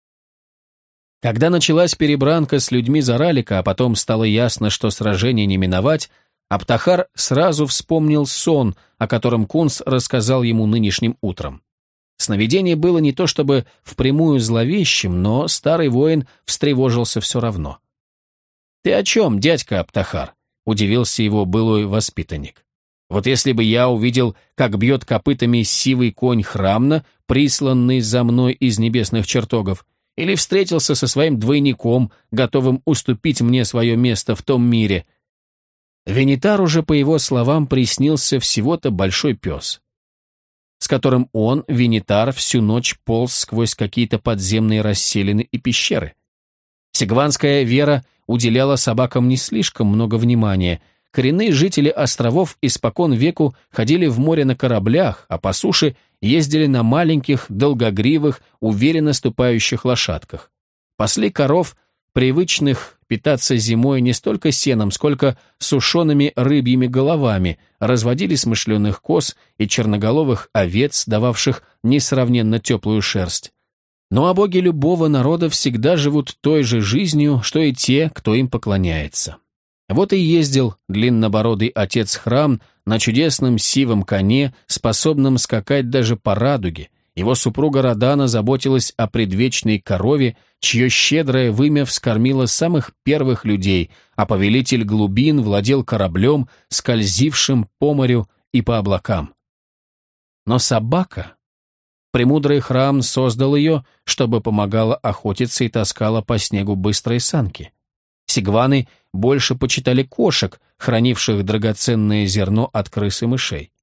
S1: Когда началась перебранка с людьми Заралика, а потом стало ясно, что сражение не миновать, Аптахар сразу вспомнил сон, о котором кунс рассказал ему нынешним утром. Сновидение было не то чтобы впрямую зловещим, но старый воин встревожился все равно. «Ты о чем, дядька Аптахар?» — удивился его былой воспитанник. «Вот если бы я увидел, как бьет копытами сивый конь Храмна, присланный за мной из небесных чертогов, или встретился со своим двойником, готовым уступить мне свое место в том мире». Венитару же, по его словам, приснился всего-то большой пес, с которым он, Венитар, всю ночь полз сквозь какие-то подземные расселины и пещеры. Сигванская вера уделяла собакам не слишком много внимания. Коренные жители островов испокон веку ходили в море на кораблях, а по суше ездили на маленьких, долгогривых, уверенно ступающих лошадках. Пасли коров, привычных питаться зимой не столько сеном, сколько сушеными рыбьими головами, разводили смышленых коз и черноголовых овец, дававших несравненно теплую шерсть. Ну а боги любого народа всегда живут той же жизнью, что и те, кто им поклоняется. Вот и ездил длиннобородый отец Храм на чудесном сивом коне, способном скакать даже по радуге. Его супруга Радана заботилась о предвечной корове, чье щедрое вымя вскормило самых первых людей, а повелитель глубин владел кораблем, скользившим по морю и по облакам. Но собака... Премудрый Храм создал ее, чтобы помогала охотиться и таскала по снегу быстрые санки. Сигваны больше почитали кошек, хранивших драгоценное зерно от крыс и мышей.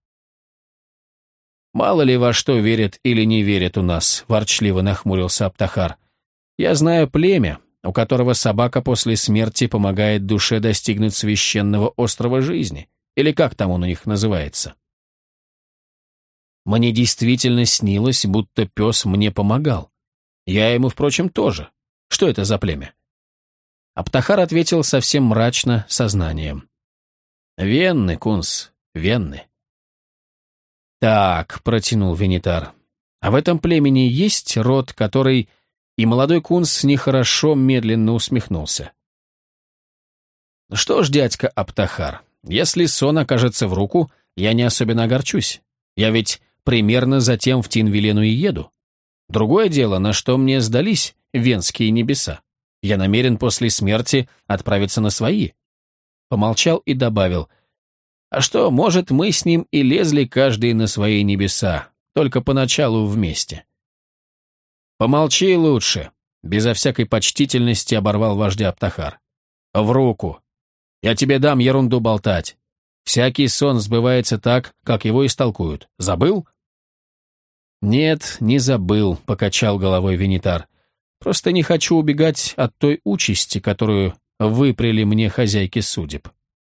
S1: «Мало ли во что верят или не верят у нас», — ворчливо нахмурился Аптахар. «Я знаю племя, у которого собака после смерти помогает душе достигнуть священного острова жизни, или как там он у них называется». Мне действительно снилось, будто пес мне помогал. Я ему, впрочем, тоже. Что это за племя?» Аптахар ответил совсем мрачно, сознанием. «Венны, Кунс, венны». «Так», — протянул Венитар, — «а в этом племени есть род, который...» И молодой Кунс нехорошо медленно усмехнулся. «Что ж, дядька Аптахар, если сон окажется в руку, я не особенно огорчусь. Я ведь примерно затем в Тинвилену и еду. Другое дело, на что мне сдались венские небеса. Я намерен после смерти отправиться на свои». Помолчал и добавил: «А что, может, мы с ним и лезли каждый на свои небеса, только поначалу вместе». «Помолчи лучше», — безо всякой почтительности оборвал вождя Аптахар. «В руку. Я тебе дам ерунду болтать. Всякий сон сбывается так, как его истолкуют. Забыл?» «Нет, не забыл», — покачал головой Венитар. «Просто не хочу убегать от той участи, которую выпряли мне хозяйки судеб.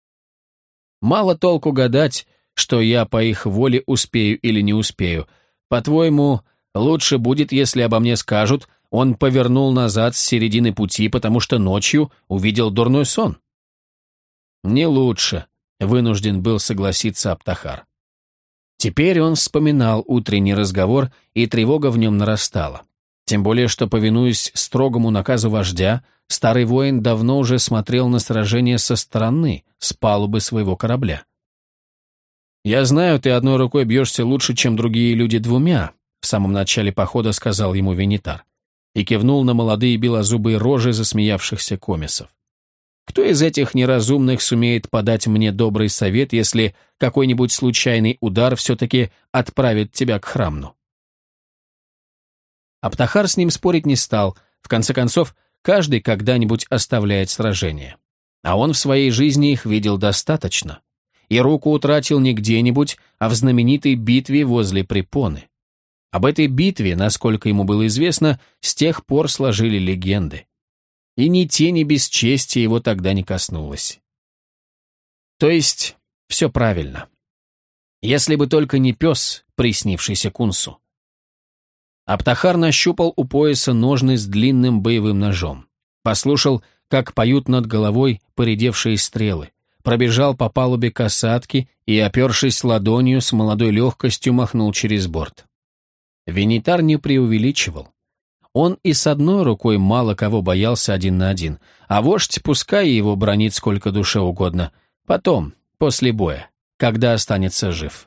S1: Мало толку гадать, что я по их воле успею или не успею. По-твоему, лучше будет, если обо мне скажут, он повернул назад с середины пути, потому что ночью увидел дурной сон?» «Не лучше», — вынужден был согласиться Аптахар. Теперь он вспоминал утренний разговор, и тревога в нем нарастала. Тем более, что, повинуясь строгому наказу вождя, старый воин давно уже смотрел на сражение со стороны, с палубы своего корабля. «Я знаю, ты одной рукой бьешься лучше, чем другие люди двумя», в самом начале похода сказал ему Венитар, и кивнул на молодые белозубые рожи засмеявшихся комисов. «Кто из этих неразумных сумеет подать мне добрый совет, если какой-нибудь случайный удар все-таки отправит тебя к Храмну?» Аптахар с ним спорить не стал. В конце концов, каждый когда-нибудь оставляет сражения. А он в своей жизни их видел достаточно. И руку утратил не где-нибудь, а в знаменитой битве возле Препоны. Об этой битве, насколько ему было известно, с тех пор сложили легенды. И ни тени бесчестия его тогда не коснулось. То есть, все правильно. Если бы только не пес, приснившийся Кунсу. Аптахар нащупал у пояса ножны с длинным боевым ножом. Послушал, как поют над головой поредевшие стрелы. Пробежал по палубе касатки и, опершись ладонью, с молодой легкостью махнул через борт. Венитар не преувеличивал. Он и с одной рукой мало кого боялся один на один, а вождь пускай его бранит сколько душе угодно. Потом, после боя, когда останется жив.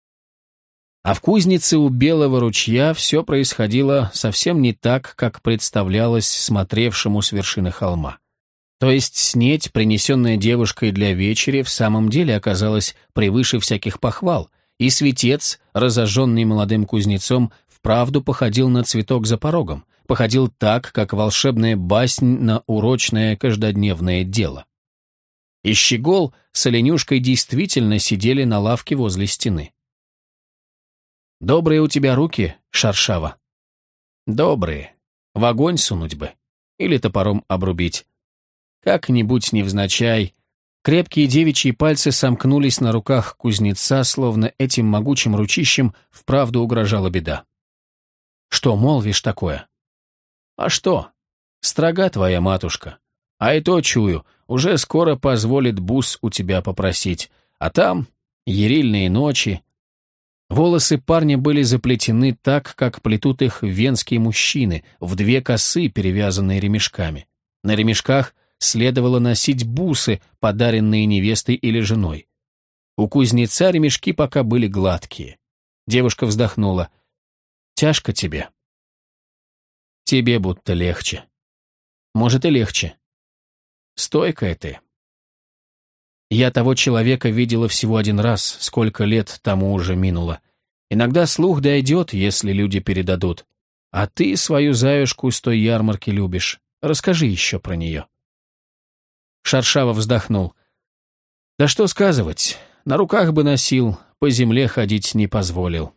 S1: А в кузнице у Белого ручья все происходило совсем не так, как представлялось смотревшему с вершины холма. То есть снеть, принесенная девушкой для вечери, в самом деле оказалась превыше всяких похвал, и светец, разожженный молодым кузнецом, вправду походил на цветок за порогом, походил так, как волшебная баснь на урочное каждодневное дело. И Щегол с Оленюшкой действительно сидели на лавке возле стены. «Добрые у тебя руки, Шаршава?» «Добрые. В огонь сунуть бы. Или топором обрубить. Как-нибудь невзначай». Крепкие девичьи пальцы сомкнулись на руках кузнеца, словно этим могучим ручищем вправду угрожала беда. «Что молвишь такое?» «А что? Строга твоя матушка. А и то, чую, уже скоро позволит бус у тебя попросить. А там ерильные ночи». Волосы парня были заплетены так, как плетут их венские мужчины, в две косы, перевязанные ремешками. На ремешках следовало носить бусы, подаренные невестой или женой. У кузнеца ремешки пока были гладкие. Девушка вздохнула. «Тяжко тебе?» «Тебе будто легче». «Может, и легче». «Стойкая ты». Я того человека видела всего один раз, сколько лет тому уже минуло. Иногда слух дойдет, если люди передадут. А ты свою заюшку с той ярмарки любишь. Расскажи еще про нее». Шаршава вздохнул. «Да что сказывать, на руках бы носил, по земле ходить не позволил».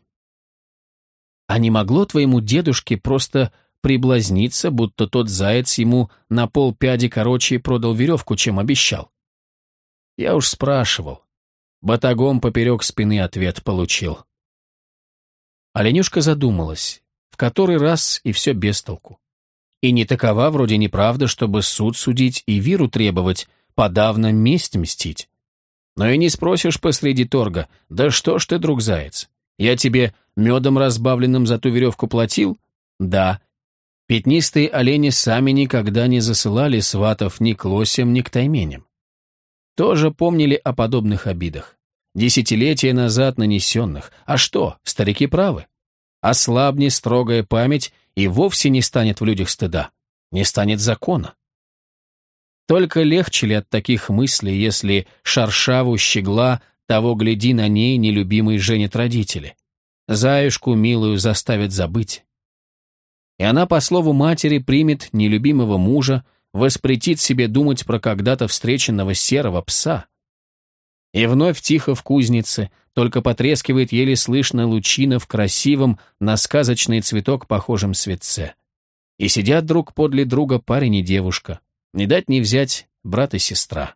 S1: «А не могло твоему дедушке просто приблазниться, будто тот заяц ему на полпяди короче продал веревку, чем обещал?» Я уж спрашивал. Батагом поперек спины ответ получил. Оленюшка задумалась, в который раз и все без толку. И не такова вроде неправда, чтобы суд судить и виру требовать, подавно месть мстить. Но и не спросишь посреди торга: да что ж ты, друг заяц, я тебе медом разбавленным за ту веревку платил? Да. Пятнистые олени сами никогда не засылали сватов ни к лосям, ни к тайменям. Тоже помнили о подобных обидах, десятилетия назад нанесенных. А что, старики правы? Ослабни строгая память, и вовсе не станет в людях стыда, не станет закона. Только легче ли от таких мыслей, если шаршаву щегла, того гляди, на ней нелюбимый женят родители, заюшку милую заставят забыть. И она, по слову матери, примет нелюбимого мужа, воспретит себе думать про когда-то встреченного серого пса. И вновь тихо в кузнице, только потрескивает еле слышно лучина в красивом, на сказочный цветок похожем светце. И сидят друг подле друга парень и девушка, не дать не взять брат и сестра.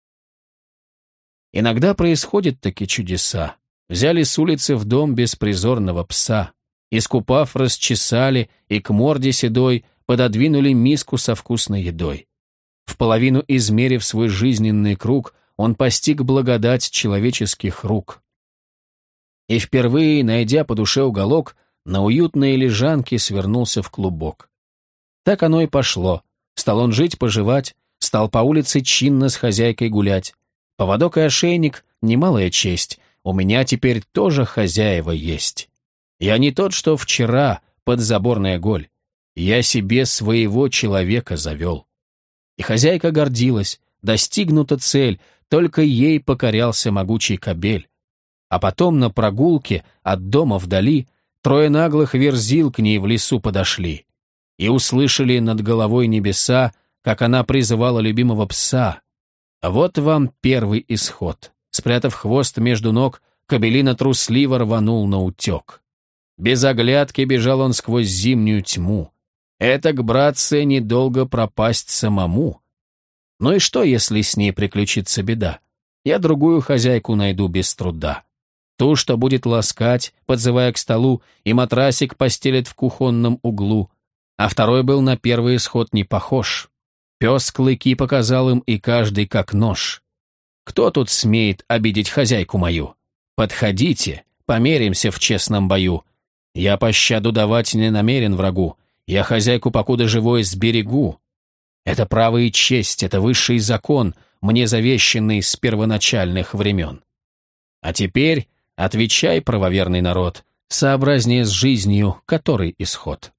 S1: Иногда происходят такие чудеса. Взяли с улицы в дом беспризорного пса, искупав, расчесали и к морде седой пододвинули миску со вкусной едой. В половину измерив свой жизненный круг, он постиг благодать человеческих рук. И впервые, найдя по душе уголок, на уютной лежанке свернулся в клубок. Так оно и пошло. Стал он жить-поживать, стал по улице чинно с хозяйкой гулять. Поводок и ошейник — немалая честь, у меня теперь тоже хозяева есть. Я не тот, что вчера, подзаборная голь. Я себе своего человека завел. И хозяйка гордилась, достигнута цель, только ей покорялся могучий кобель. А потом на прогулке от дома вдали трое наглых верзил к ней в лесу подошли и услышали над головой небеса, как она призывала любимого пса. Вот вам первый исход. Спрятав хвост между ног, кобелина трусливо рванул наутек. Без оглядки бежал он сквозь зимнюю тьму. Этак, братцы, недолго пропасть самому. Ну и что, если с ней приключится беда? Я другую хозяйку найду без труда. Ту, что будет ласкать, подзывая к столу, и матрасик постелит в кухонном углу. А второй был на первый исход не похож. Пес клыки показал им, и каждый как нож. Кто тут смеет обидеть хозяйку мою? Подходите, померимся в честном бою. Я пощаду давать не намерен врагу. Я хозяйку, покуда живой, сберегу. Это право и честь, это высший закон, мне завещанный с первоначальных времен. А теперь отвечай, правоверный народ, сообразнее с жизнью, который исход.